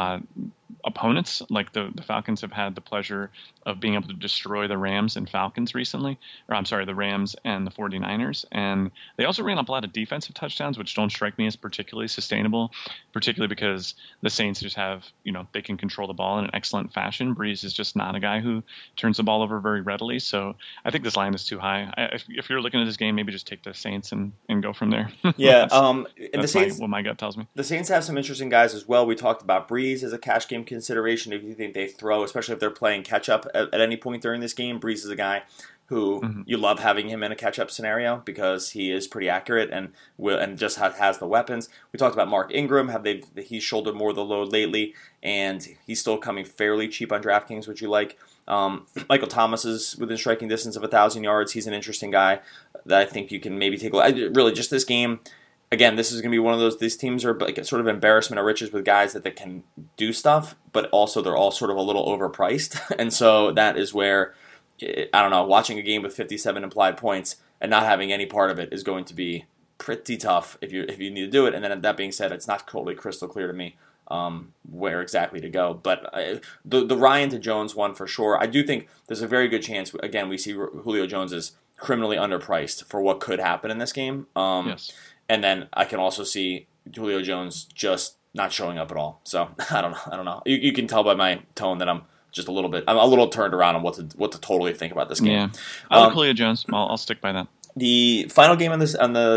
opponents. Like the Falcons have had the pleasure of being able to destroy the Rams and Falcons recently, the Rams and the 49ers. And they also ran up a lot of defensive touchdowns, which don't strike me as particularly sustainable, particularly because the Saints just have, they can control the ball in an excellent fashion. Breeze is just not a guy who turns the ball over very readily. So I think this line is too high. If you're looking at this game, maybe just take the Saints and go from there. Yeah. That's the Saints, what my gut tells me. The Saints have some interesting guys as well. We talked about Breeze as a cash game consideration if you think they throw, especially if they're playing catch-up at any point during this game. Breeze is a guy who you love having him in a catch-up scenario because he is pretty accurate and just has the weapons. We talked about Mark Ingram. He's shouldered more of the load lately, and he's still coming fairly cheap on DraftKings, which you like. Michael Thomas is within striking distance of 1,000 yards. He's an interesting guy that I think you can maybe take a look at. Really, just this game, again, this is going to be one of those, these teams are like a sort of embarrassment of riches with guys that can do stuff, but also they're all sort of a little overpriced. And so that is where, I don't know, watching a game with 57 implied points and not having any part of it is going to be pretty tough if you need to do it. And then that being said, it's not totally crystal clear to me where exactly to go. But the Ryan to Jones one for sure. I do think there's a very good chance, again, we see Julio Jones is criminally underpriced for what could happen in this game. Yes. And then I can also see Julio Jones just not showing up at all. So I don't know. You can tell by my tone that I'm a little turned around on what to totally think about this game. Yeah, I like Julio Jones. I'll stick by that. The final game on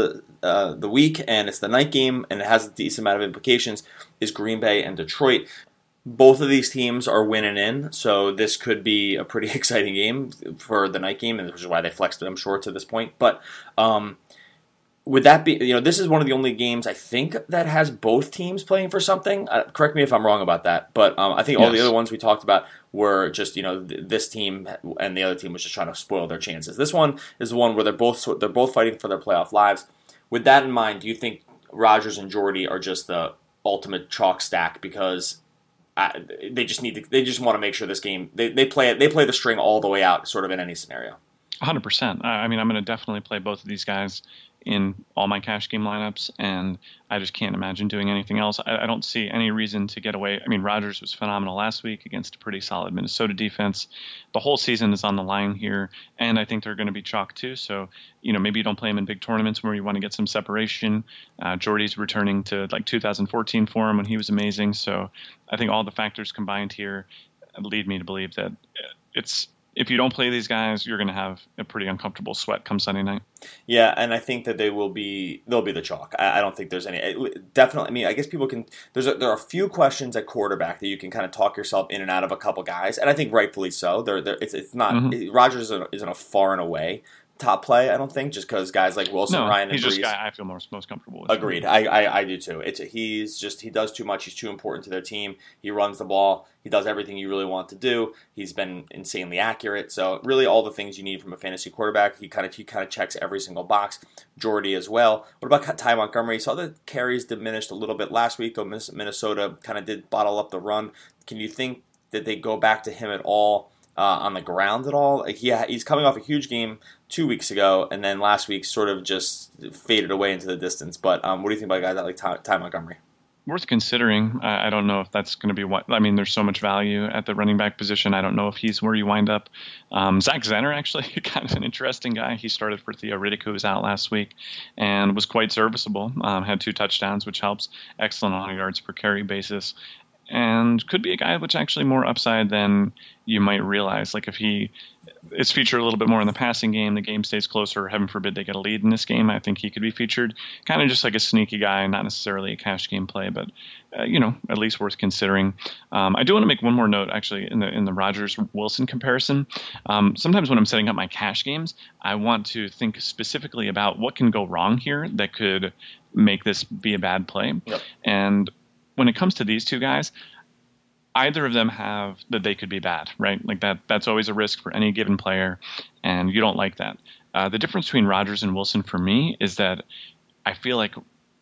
the week, and it's the night game, and it has a decent amount of implications, is Green Bay and Detroit. Both of these teams are winning in, so this could be a pretty exciting game for the night game, and which is why they flexed it, I'm sure, to this point. But would that be, this is one of the only games I think that has both teams playing for something. Correct me if I'm wrong about that, but I think all the other ones we talked about were just, this team and the other team was just trying to spoil their chances. This one is the one where they're both fighting for their playoff lives. With that in mind, do you think Rodgers and Jordy are just the ultimate chalk stack? Because they just want to make sure this game they play the string all the way out, sort of in any scenario. 100%. I mean, I'm going to definitely play both of these guys in all my cash game lineups, and I just can't imagine doing anything else. I don't see any reason to get away. I mean, Rodgers was phenomenal last week against a pretty solid Minnesota defense. The whole season is on the line here, and I think they're going to be chalk too. So, maybe you don't play him in big tournaments where you want to get some separation. Jordy's returning to like 2014 form when he was amazing. So I think all the factors combined here lead me to believe that if you don't play these guys, you're going to have a pretty uncomfortable sweat come Sunday night. Yeah, and I think that they'll be the chalk. I don't think there's any definitely. I mean, I guess people can. There are a few questions at quarterback that you can kind of talk yourself in and out of a couple guys, and I think rightfully so. It's not Rodgers isn't a far and away top play, I don't think, just because guys like Wilson, Ryan, and he's Brees. Just guy I feel most comfortable with. Agreed. I do too. He does too much. He's too important to their team. He runs the ball. He does everything you really want to do. He's been insanely accurate. So really, all the things you need from a fantasy quarterback. He kind of checks every single box. Jordy as well. What about Ty Montgomery? Saw the carries diminished a little bit last week, though Minnesota kind of did bottle up the run. Can you think that they go back to him at all? On the ground at all? Like he's coming off a huge game 2 weeks ago, and then last week sort of just faded away into the distance. But what do you think about guys like Ty Montgomery? Worth considering. I don't know if that's going to be what. I mean, there's so much value at the running back position. I don't know if he's where you wind up. Zach Zenner, actually, kind of an interesting guy. He started for Theo Riddick, who was out last week, and was quite serviceable. Had 2 touchdowns, which helps. Excellent on a yards per carry basis. And could be a guy which actually more upside than you might realize. Like if he is featured a little bit more in the passing game, the game stays closer, heaven forbid they get a lead in this game, I think he could be featured. Kind of just like a sneaky guy, not necessarily a cash game play, but at least worth considering. I do want to make one more note actually in the Rodgers-Wilson comparison. Sometimes when I'm setting up my cash games, I want to think specifically about what can go wrong here that could make this be a bad play. Yep. And when it comes to these two guys, either of them have that they could be bad, right? Like that's always a risk for any given player, and you don't like that. The difference between Rodgers and Wilson for me is that I feel like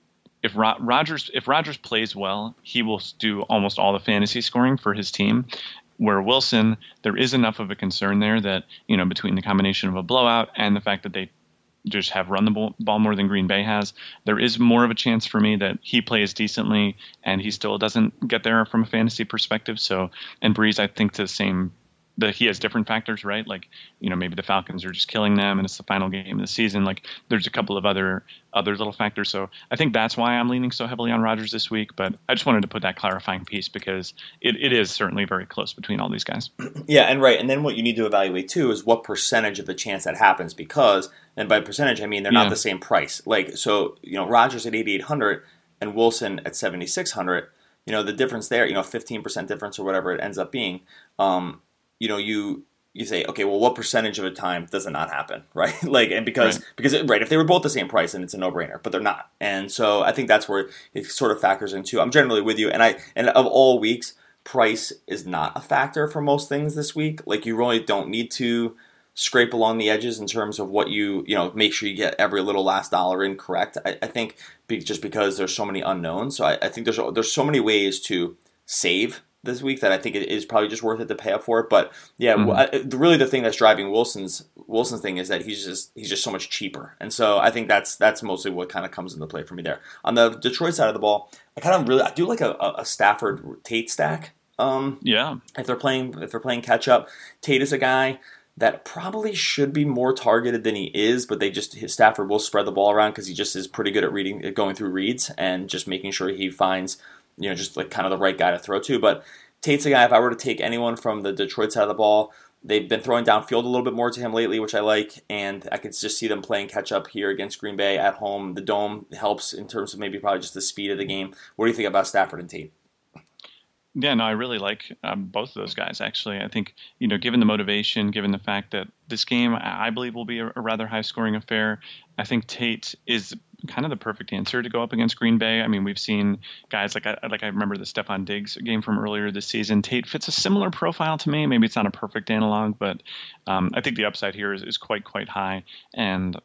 if Rodgers plays well, he will do almost all the fantasy scoring for his team. Where Wilson, there is enough of a concern there that, between the combination of a blowout and the fact that they just have run the ball more than Green Bay has, there is more of a chance for me that he plays decently and he still doesn't get there from a fantasy perspective. So, and Brees, I think the same, that he has different factors, right? Like, maybe the Falcons are just killing them and it's the final game of the season. Like there's a couple of other little factors. So I think that's why I'm leaning so heavily on Rodgers this week, but I just wanted to put that clarifying piece because it is certainly very close between all these guys. Yeah. And right. And then what you need to evaluate too is what percentage of the chance that happens, because, and by percentage, I mean, they're not the same price. Like, so, Rodgers at 8,800 and Wilson at 7,600, the difference there, 15% difference or whatever it ends up being, you say, okay, well, what percentage of the time does it not happen, right? Like, and because if they were both the same price, then it's a no-brainer, but they're not, and so I think that's where it sort of factors into. I'm generally with you, and of all weeks, price is not a factor for most things this week. Like, you really don't need to scrape along the edges in terms of what make sure you get every little last dollar in correct. I think just because there's so many unknowns, so I think there's so many ways to save this week that I think it is probably just worth it to pay up for it. But yeah, really the thing that's driving Wilson's thing is that he's just so much cheaper, and so I think that's mostly what kind of comes into play for me there. On the Detroit side of the ball, I do like a Stafford Tate stack. If they're playing catch up, Tate is a guy that probably should be more targeted than he is, but Stafford will spread the ball around because he just is pretty good at going through reads and just making sure he finds just like kind of the right guy to throw to. But Tate's a guy, if I were to take anyone from the Detroit side of the ball, they've been throwing downfield a little bit more to him lately, which I like, and I could just see them playing catch up here against Green Bay at home. The dome helps in terms of maybe probably just the speed of the game. What do you think about Stafford and Tate? Yeah, no, I really like both of those guys, actually. I think, given the motivation, given the fact that this game, I believe, will be a rather high-scoring affair, I think Tate is kind of the perfect answer to go up against Green Bay. I mean, we've seen guys like I remember the Stephon Diggs game from earlier this season. Tate fits a similar profile to me. Maybe it's not a perfect analog, but I think the upside here is quite high. And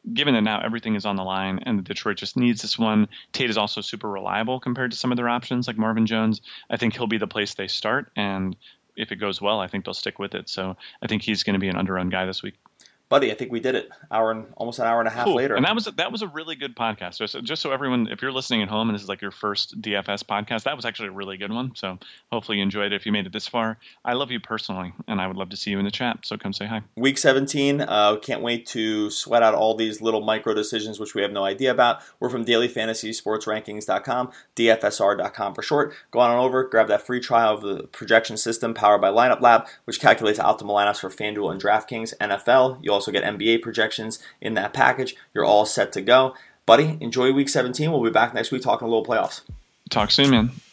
given that now everything is on the line and Detroit just needs this one, Tate is also super reliable compared to some of their options like Marvin Jones. I think he'll be the place they start, and if it goes well, I think they'll stick with it. So I think he's going to be an underrun guy this week. Buddy, I think we did it. Almost an hour and a half later. And that was a really good podcast. So just so everyone, if you're listening at home and this is like your first DFS podcast, that was actually a really good one. So hopefully you enjoyed it if you made it this far. I love you personally, and I would love to see you in the chat. So come say hi. Week 17. Can't wait to sweat out all these little micro decisions, which we have no idea about. We're from dailyfantasysportsrankings.com, DFSR.com for short. Go on over, grab that free trial of the projection system powered by Lineup Lab, which calculates optimal lineups for FanDuel and DraftKings, NFL. You'll also get NBA projections in that package. You're all set to go. Buddy, enjoy week 17. We'll be back next week talking a little playoffs. Talk soon, man.